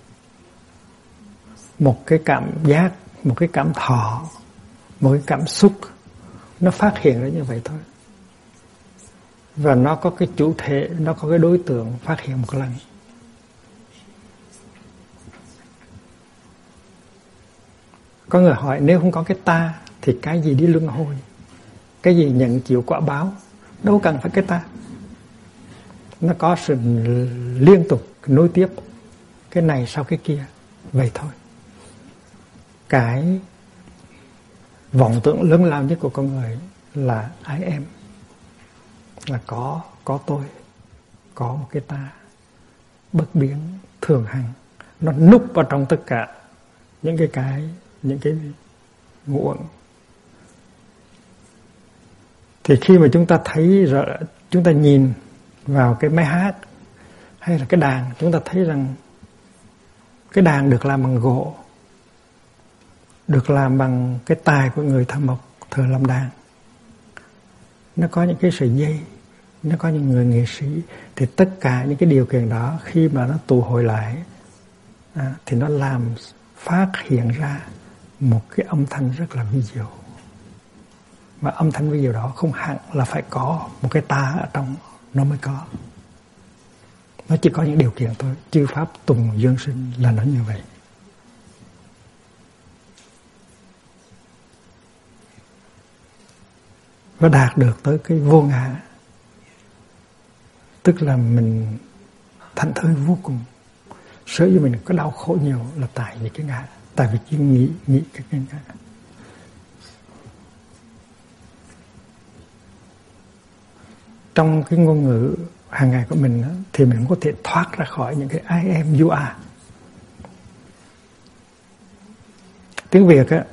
một cái cảm giác, một cái cảm thọ, một cái cảm xúc, nó phát hiện ra như vậy thôi. Và nó có cái chủ thể, nó có cái đối tượng phát hiện một lần. Có người hỏi nếu không có cái ta thì cái gì đi luân hồi? Cái gì nhận chịu quả báo? Đâu cần phải cái ta. Nó có sự liên tục nối tiếp, cái này sau cái kia, vậy thôi. Cái vọng tưởng lớn lao nhất của con người là I am, là có có tôi, có một cái ta bất biến thường hằng, nó núp vào trong tất cả những cái cái những cái ngũ uẩn. Thì khi mà chúng ta thấy rõ, chúng ta nhìn vào cái máy hát hay là cái đàn, chúng ta thấy rằng cái đàn được làm bằng gỗ, được làm bằng cái tài của người thợ mộc thợ làm đàn. Nó có những cái sợi dây, nó có những người nghệ sĩ, thì tất cả những cái điều kiện đó khi mà nó tụ hội lại à, thì nó làm phát hiện ra một cái âm thanh rất là vi diệu. Và âm thanh vi diệu đó không hẳn là phải có một cái ta ở trong nó mới có. Nó chỉ có những điều kiện thôi. Chư pháp tùng dương sinh là nó như vậy. Và đạt được tới cái vô ngã tức là mình thảnh thơi vô cùng. Sở dĩ mình có đau khổ nhiều là tại vì cái ngã, tại vì cái nghĩ nghĩ cái cái ngã. Trong cái ngôn ngữ hàng ngày của mình đó, thì mình có thể thoát ra khỏi những cái I am you are. Tiếng Việt á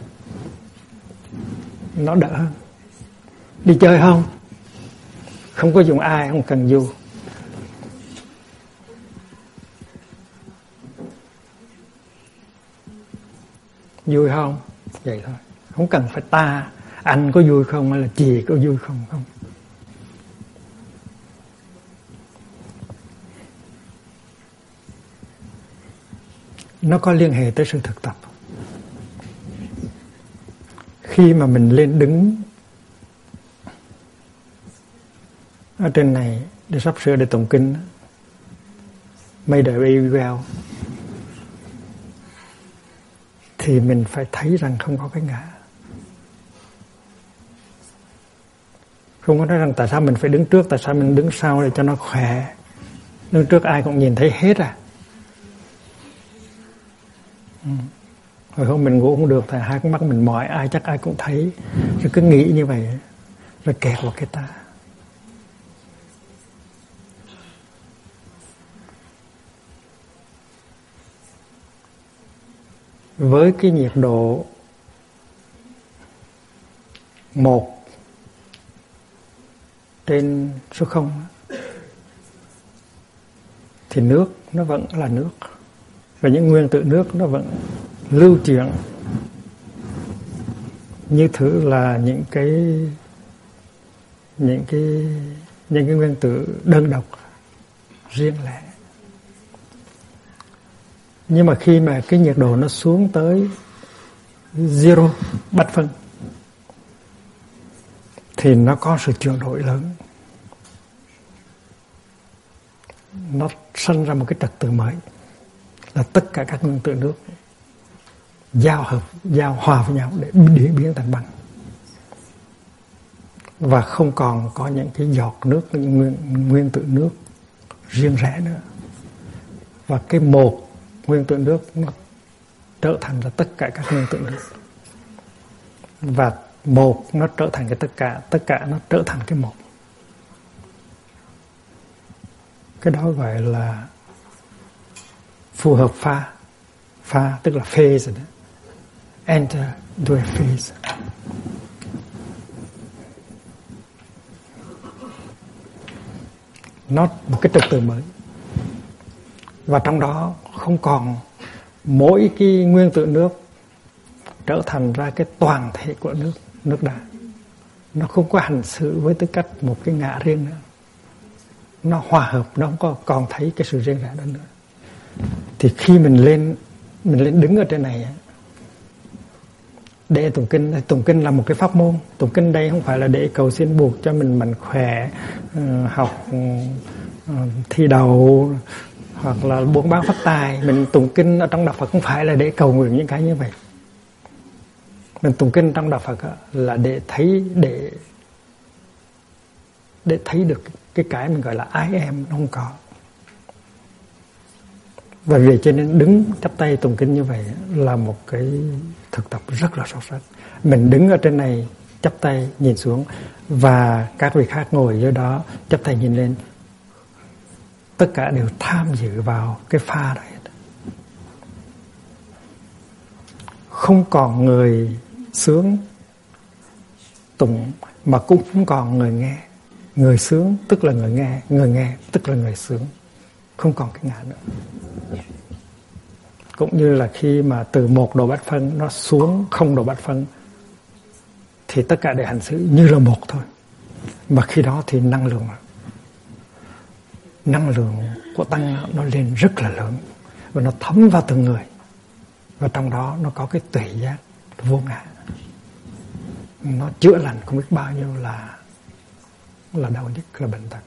nó đỡ hơn. Đi chơi không? Không có dùng ai, không cần you. Vui không? Vậy thôi. Không cần phải ta. Anh có vui không hay là chị có vui không? Không. Nó có liên hệ tới sự thực tập. Khi mà mình lên đứng ở trên này để sắp sửa để tụng kinh, made the way well, thì mình phải thấy rằng không có cái ngã. Không có nói rằng tại sao mình phải đứng trước, tại sao mình đứng sau để cho nó khỏe. Đứng trước ai cũng nhìn thấy hết à. Ừ. Rồi không mình ngủ không được thì hai con mắt mình mỏi, ai chắc ai cũng thấy. Rồi cứ nghĩ như vậy rồi kẹt vào cái ta. Với cái nhiệt độ một trên số không thì nước nó vẫn là nước, và những nguyên tử nước nó vẫn lưu chuyển như thử là những cái những cái những cái nguyên tử đơn độc riêng lẻ. Nhưng mà khi mà cái nhiệt độ nó xuống tới zero bát phân thì nó có sự chuyển đổi lớn. Nó sinh ra một cái trật tự mới, là tất cả các nguyên tử nước giao hợp, giao hòa với nhau để biến biến thành băng, và không còn có những cái giọt nước, những nguyên, nguyên tử nước riêng rẽ nữa, và cái một nguyên tử nước nó trở thành là tất cả các nguyên tử nước, và một nó trở thành cái tất cả, tất cả nó trở thành cái một. Cái đó gọi là phù hợp pha. Pha tức là phase đó. Enter into a phase. Nó một cái trật tự mới. Và trong đó không còn mỗi cái nguyên tử nước trở thành ra cái toàn thể của nước, nước đá. Nó không có hành xử với tư cách một cái ngã riêng nữa. Nó hòa hợp, nó không có còn thấy cái sự riêng rẽ đó nữa. Thì khi mình lên mình lên đứng ở trên này để tụng kinh, tụng kinh là một cái pháp môn. Tụng kinh đây không phải là để cầu xin buộc cho mình mạnh khỏe, học thi đầu hoặc là buôn bán phát tài. Mình tụng kinh ở trong đạo Phật không phải là để cầu nguyện những cái như vậy. Mình tụng kinh trong đạo Phật là để thấy để để thấy được cái cái mình gọi là I am nó không có. Và vì cho nên đứng chắp tay tụng kinh như vậy là một cái thực tập rất là sâu sắc. Mình đứng ở trên này chắp tay nhìn xuống, và các vị khác ngồi dưới đó chắp tay nhìn lên, tất cả đều tham dự vào cái pha đó. Không còn người sướng tụng mà cũng không còn người nghe. Người sướng tức là người nghe, người nghe tức là người sướng. Không còn cái ngã nữa. Cũng như là khi mà từ một độ bát phân nó xuống không độ bát phân thì tất cả đều hành xử như là một thôi. Mà khi đó thì năng lượng năng lượng của tăng nó lên rất là lớn, và nó thấm vào từng người, và trong đó nó có cái tuệ giác vô ngã. Nó chữa lành không biết bao nhiêu là là đau nhức, là bệnh tật.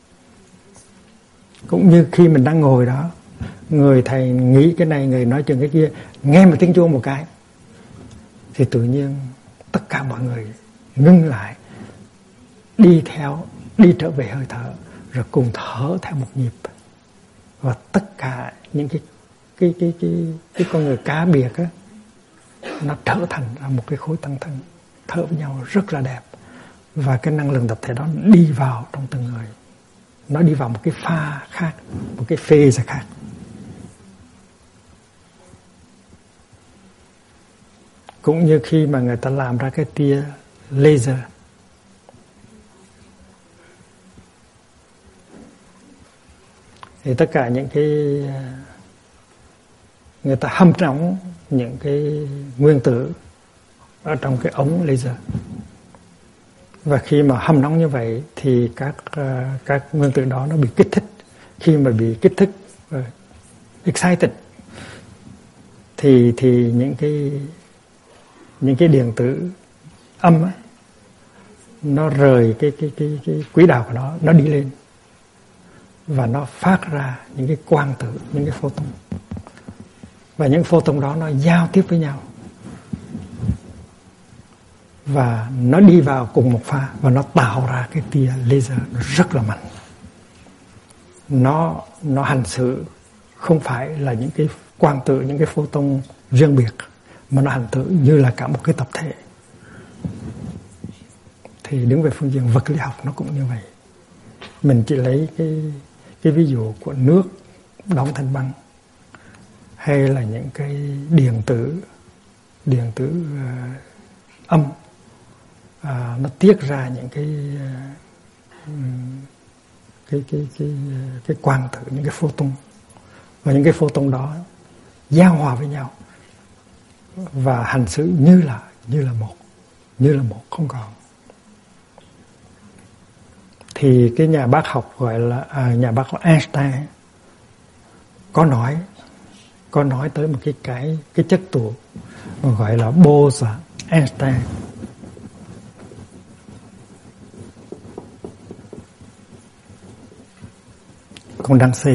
Cũng như khi mình đang ngồi đó, người thầy nghĩ cái này, người nói chuyện cái kia, nghe một tiếng chuông một cái thì tự nhiên tất cả mọi người ngưng lại, đi theo, đi trở về hơi thở, rồi cùng thở theo một nhịp, và tất cả những cái cái cái cái cái con người cá biệt á, nó trở thành ra một cái khối tăng thân thở với nhau rất là đẹp. Và cái năng lượng tập thể đó đi vào trong từng người, nó đi vào một cái pha khác, một cái phase khác. Cũng như khi mà người ta làm ra cái tia laser, thì tất cả những cái người ta hâm nóng những cái nguyên tử ở trong cái ống laser, và khi mà hâm nóng như vậy thì các các nguyên tử đó nó bị kích thích. Khi mà bị kích thích, uh, excited, thì thì những cái những cái điện tử âm á, nó rời cái cái cái cái quỹ đạo của nó, nó đi lên và nó phát ra những cái quang tử, những cái photon, và những photon đó nó giao tiếp với nhau và nó đi vào cùng một pha, và nó tạo ra cái tia laser nó rất là mạnh. Nó nó hành xử không phải là những cái quang tử, những cái photon riêng biệt, mà nó hành xử như là cả một cái tập thể. Thì đứng về phương diện vật lý học nó cũng như vậy. Mình chỉ lấy cái cái ví dụ của nước đóng thành băng, hay là những cái điện tử điện tử uh, âm uh, nó tiết ra những cái uh, cái cái cái cái quang tử, những cái photon, và những cái photon đó giao hòa với nhau và hành xử như là như là một, như là một, không còn. Thì cái nhà bác học gọi là à, nhà bác học Einstein có nói có nói tới một cái cái cái chất tụ gọi là Bose-Einstein. Condensate.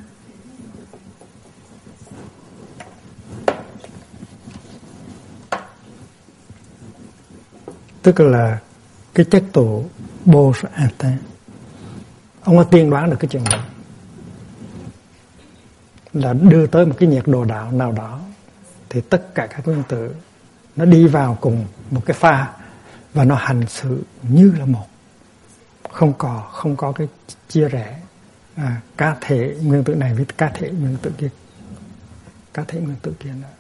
Tức là cái chất tụ Bose-Einstein. Ông có tiên đoán được cái chuyện đó, là đưa tới một cái nhiệt độ đạo nào đó thì tất cả các nguyên tử nó đi vào cùng một cái pha và nó hành xử như là một, không có không có cái chia rẽ à, cá thể nguyên tử này với cá thể nguyên tử kia, cá thể nguyên tử kia nữa.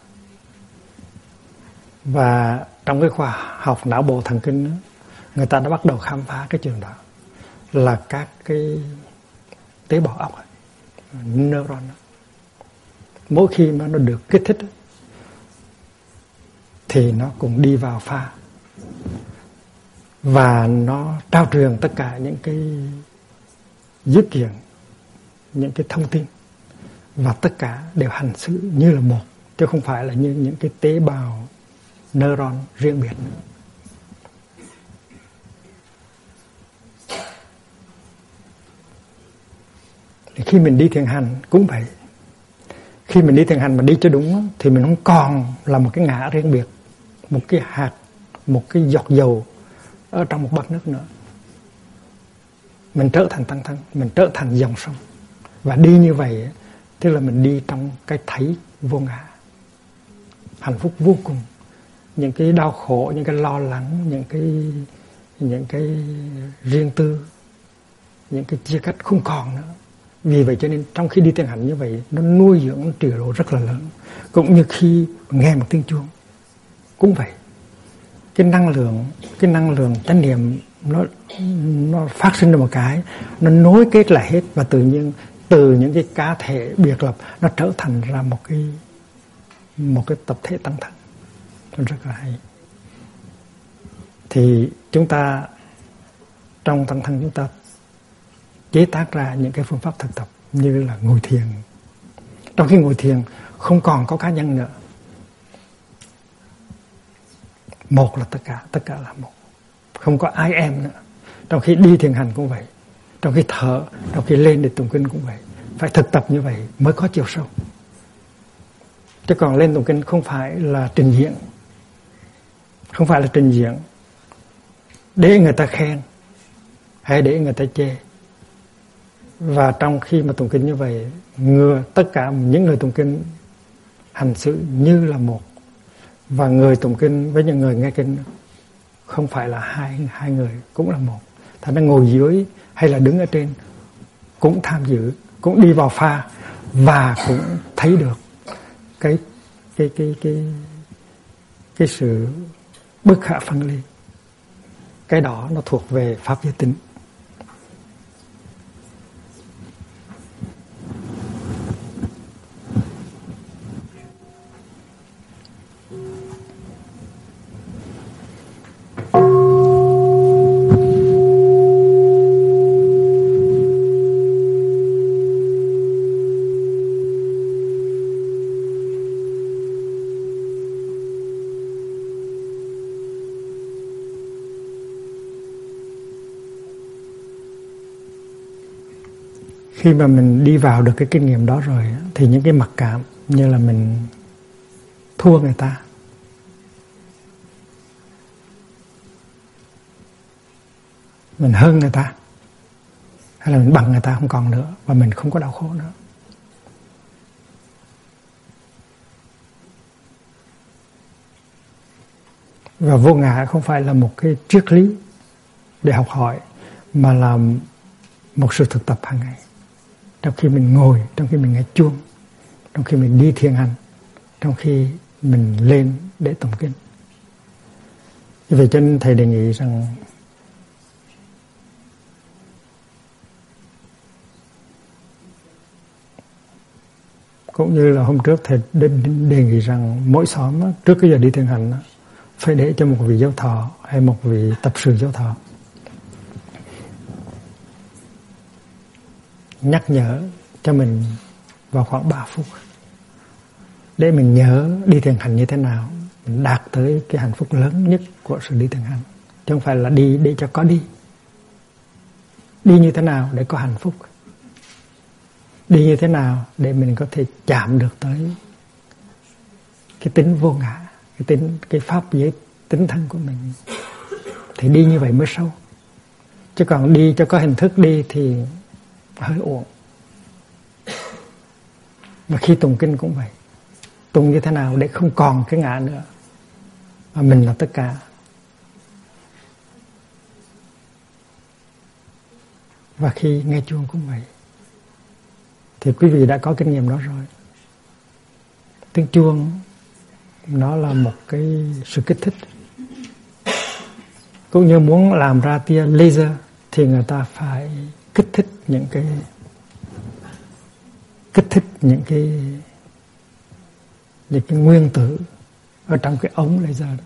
Và trong cái khoa học não bộ thần kinh đó, người ta đã bắt đầu khám phá cái chuyện đó, là các cái tế bào óc, neuron, mỗi khi mà nó được kích thích thì nó cũng đi vào pha và nó trao truyền tất cả những cái dữ kiện, những cái thông tin, và tất cả đều hành xử như là một, chứ không phải là như những cái tế bào neuron riêng biệt nữa. Thì khi mình đi thiền hành cũng vậy. Khi mình đi thiền hành mà đi cho đúng thì mình không còn là một cái ngã riêng biệt, một cái hạt, một cái giọt dầu ở trong một bát nước nữa. Mình trở thành tăng thân, mình trở thành dòng sông. Và đi như vậy tức là mình đi trong cái thấy vô ngã, hạnh phúc vô cùng. Những cái đau khổ, những cái lo lắng, những cái những cái riêng tư, những cái chia cách không còn nữa. Vì vậy cho nên trong khi đi thiền hành như vậy, nó nuôi dưỡng trì độ rất là lớn. Cũng như khi nghe một tiếng chuông cũng vậy. Cái năng lượng, cái năng lượng chánh niệm nó nó phát sinh ra một cái, nó nối kết lại hết, và tự nhiên từ những cái cá thể biệt lập nó trở thành ra một cái một cái tập thể tăng thân. Nó rất là hay. Thì chúng ta trong tăng thân chúng ta chế tác ra những cái phương pháp thực tập như là ngồi thiền. Trong khi ngồi thiền không còn có cá nhân nữa, một là tất cả, tất cả là một, không có ai em nữa. Trong khi đi thiền hành cũng vậy, trong khi thở, trong khi lên để tụng kinh cũng vậy. Phải thực tập như vậy mới có chiều sâu. Chứ còn lên tụng kinh không phải là trình diễn, không phải là trình diễn để người ta khen hay để người ta chê, Và trong khi mà tụng kinh như vậy, người, tất cả những người tụng kinh hành xử như là một. Và người tụng kinh với những người nghe kinh không phải là hai, hai người, cũng là một. Thành ra ngồi dưới hay là đứng ở trên cũng tham dự, cũng đi vào pha và cũng thấy được cái cái cái cái cái sự bất khả phân ly. Cái đó nó thuộc về pháp giới tính. Khi mà mình đi vào được cái kinh nghiệm đó rồi thì những cái mặc cảm như là mình thua người ta, mình hơn người ta, hay là mình bằng người ta không còn nữa, và mình không có đau khổ nữa. Và vô ngã không phải là một cái triết lý để học hỏi, mà là một sự thực tập hàng ngày. Trong khi mình ngồi, trong khi mình nghe chuông, trong khi mình đi thiền hành, trong khi mình lên để tụng kinh. Vì vậy cho nên thầy đề nghị rằng cũng như là hôm trước thầy đề, đề nghị rằng mỗi xóm đó, trước cái giờ đi thiền hành đó, phải để cho một vị giáo thọ hay một vị tập sự giáo thọ nhắc nhở cho mình vào khoảng ba phút để mình nhớ đi thiền hành như thế nào, mình đạt tới cái hạnh phúc lớn nhất của sự đi thiền hành, chứ không phải là đi để cho có đi. Đi như thế nào để có hạnh phúc, đi như thế nào để mình có thể chạm được tới cái tính vô ngã, cái tính cái pháp giới tính thân của mình, thì đi như vậy mới sâu. Chứ còn đi cho có hình thức đi thì hơi uổng. Và khi tụng kinh cũng vậy, tụng như thế nào để không còn cái ngã nữa, mà mình là tất cả. Và khi nghe chuông cũng vậy, thì quý vị đã có kinh nghiệm đó rồi. Tiếng chuông nó là một cái sự kích thích. Cũng như muốn làm ra tia laser thì người ta phải kích thích những cái kích thích những cái những cái nguyên tử ở trong cái ống laser đó,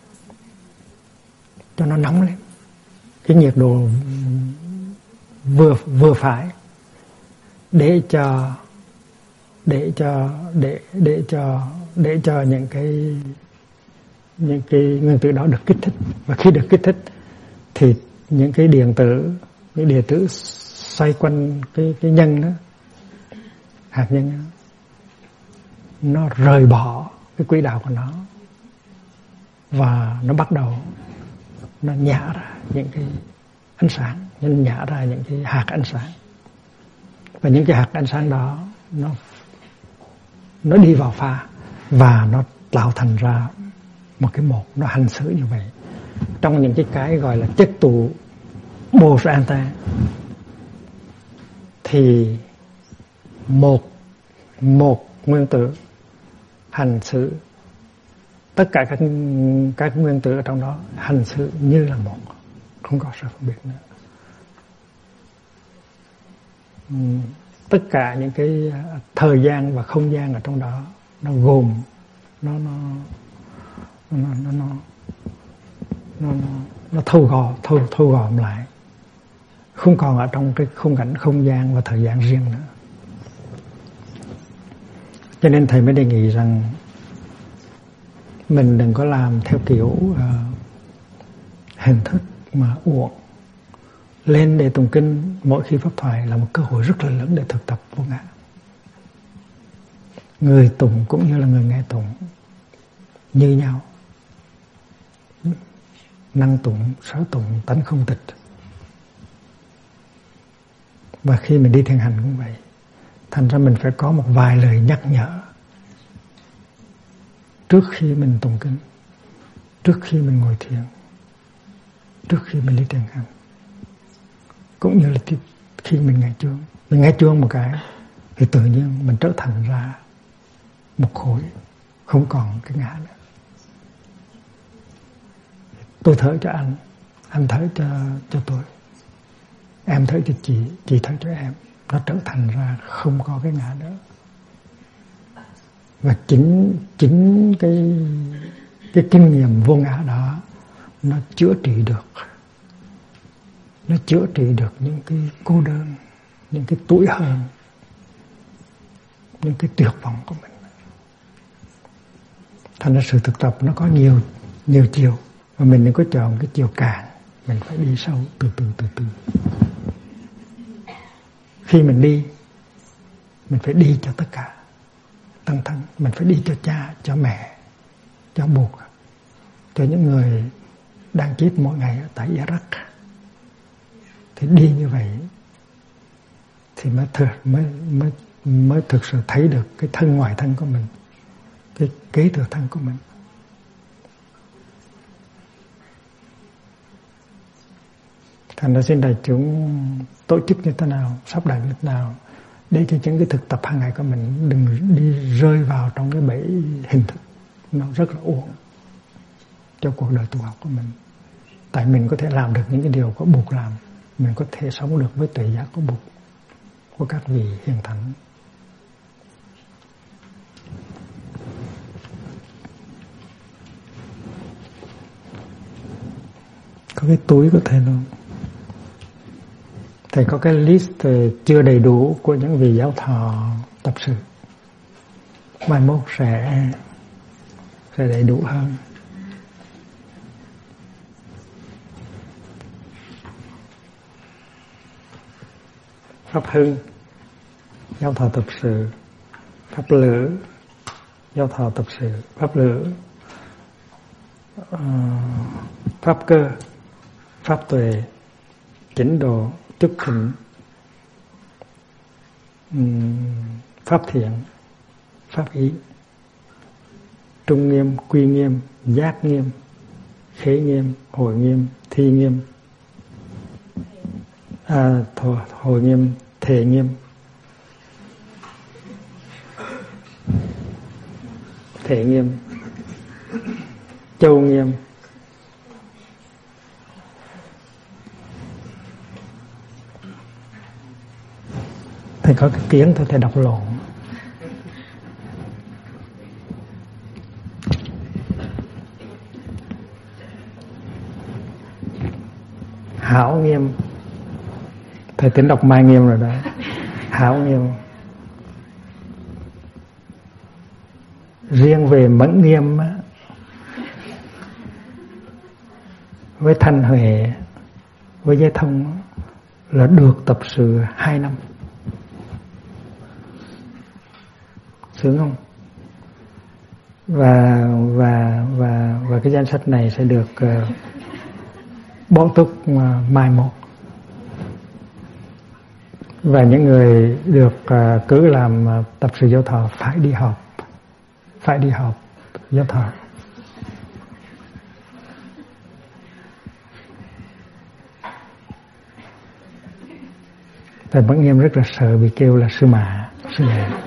cho nó nóng lên, cái nhiệt độ vừa vừa phải để cho để cho để để cho để cho những cái những cái nguyên tử đó được kích thích. Và khi được kích thích thì những cái điện tử những điện tử xoay quanh cái cái nhân đó, hạt nhân đó, nó rời bỏ cái quỹ đạo của nó và nó bắt đầu nó nhả ra những cái ánh sáng, nó nhả ra những cái hạt ánh sáng. Và những cái hạt ánh sáng đó nó nó đi vào pha và nó tạo thành ra một cái một, nó hành xử như vậy. Trong những cái cái gọi là chất tụ bồ sa anta thì một một nguyên tử hành xử, tất cả các các nguyên tử ở trong đó hành xử như là một, không có sự phân biệt nữa. Tất cả những cái thời gian và không gian ở trong đó nó gồm nó nó nó nó nó nó, nó thâu gom thâu thâu gom lại, không còn ở trong cái khung cảnh không gian và thời gian riêng nữa. Cho nên thầy mới đề nghị rằng mình đừng có làm theo kiểu uh, hình thức mà uổng. Lên để tụng kinh mỗi khi pháp thoại là một cơ hội rất là lớn để thực tập vô ngã. Người tụng cũng như là người nghe tụng như nhau. Năng tụng, sở tụng, tánh không tịch. Và khi mình đi thiền hành cũng vậy. Thành ra mình phải có một vài lời nhắc nhở trước khi mình tụng kinh, trước khi mình ngồi thiền, trước khi mình đi thiền hành, cũng như là khi mình nghe chuông. Mình nghe chuông một cái thì tự nhiên mình trở thành ra một khối, không còn cái ngã nữa. Tôi thở cho anh, anh thở cho cho tôi, em thở cho chị, chị thở cho em. Nó trở thành ra không có cái ngã nữa. Và chính chính cái cái kinh nghiệm vô ngã đó nó chữa trị được, nó chữa trị được những cái cô đơn, những cái tủi hờn, những cái tuyệt vọng của mình. Thành ra sự thực tập nó có nhiều nhiều chiều, và mình đừng có chọn cái chiều cạn, mình phải đi sâu từ từ từ từ. Khi mình đi, mình phải đi cho tất cả tăng thân, mình phải đi cho cha, cho mẹ, cho buộc, cho những người đang chết mỗi ngày ở tại Iraq. Thì đi như vậy thì mới thực mới mới mới thực sự thấy được cái thân ngoài thân của mình, cái kế thừa thân của mình. Thành ra xin đại chúng tổ chức như thế nào, sắp đặt như thế nào để cho những cái thực tập hàng ngày của mình đừng đi rơi vào trong cái bẫy hình thức nó rất là uổng cho cuộc đời tu học của mình. Tại mình có thể làm được những cái điều có Bụt làm, mình có thể sống được với tuệ giác của Bụt, của các vị hiền thánh. Có cái túi của thầy luôn. Thầy có cái list chưa đầy đủ của những vị giáo thọ tập sự. Mai mốt sẽ sẽ đầy đủ hơn. Pháp Hưng, giáo thọ tập sự. Pháp Lữ, giáo thọ tập sự. Pháp Lữ, uh, Pháp Cơ, Pháp Tuệ, Chỉnh Độ, Chức Thịnh, um, Pháp Thiện, Pháp Ý, Trung Nghiêm, Quy Nghiêm, Giác Nghiêm, Khế Nghiêm, Hội Nghiêm, Thi Nghiêm, à, thọ, Hội Nghiêm, Thể Nghiêm, Thể Nghiêm, Châu Nghiêm, thầy có cái tiếng thôi thầy đọc lộn. Hảo Nghiêm, thầy tính đọc Mai Nghiêm rồi đó. Hảo Nghiêm. Riêng về Mẫn Nghiêm á, với Thanh Huệ, với Giới Thông là được tập sự hai năm. Sướng không? Và và và và cái danh sách này sẽ được uh, bổ túc uh, mai một. Và những người được uh, cử làm uh, tập sự giáo thọ phải đi họp, phải đi họp giáo thọ. Thầy Mẫn Nghiêm rất là sợ bị kêu là sư mạ, sư mẹ.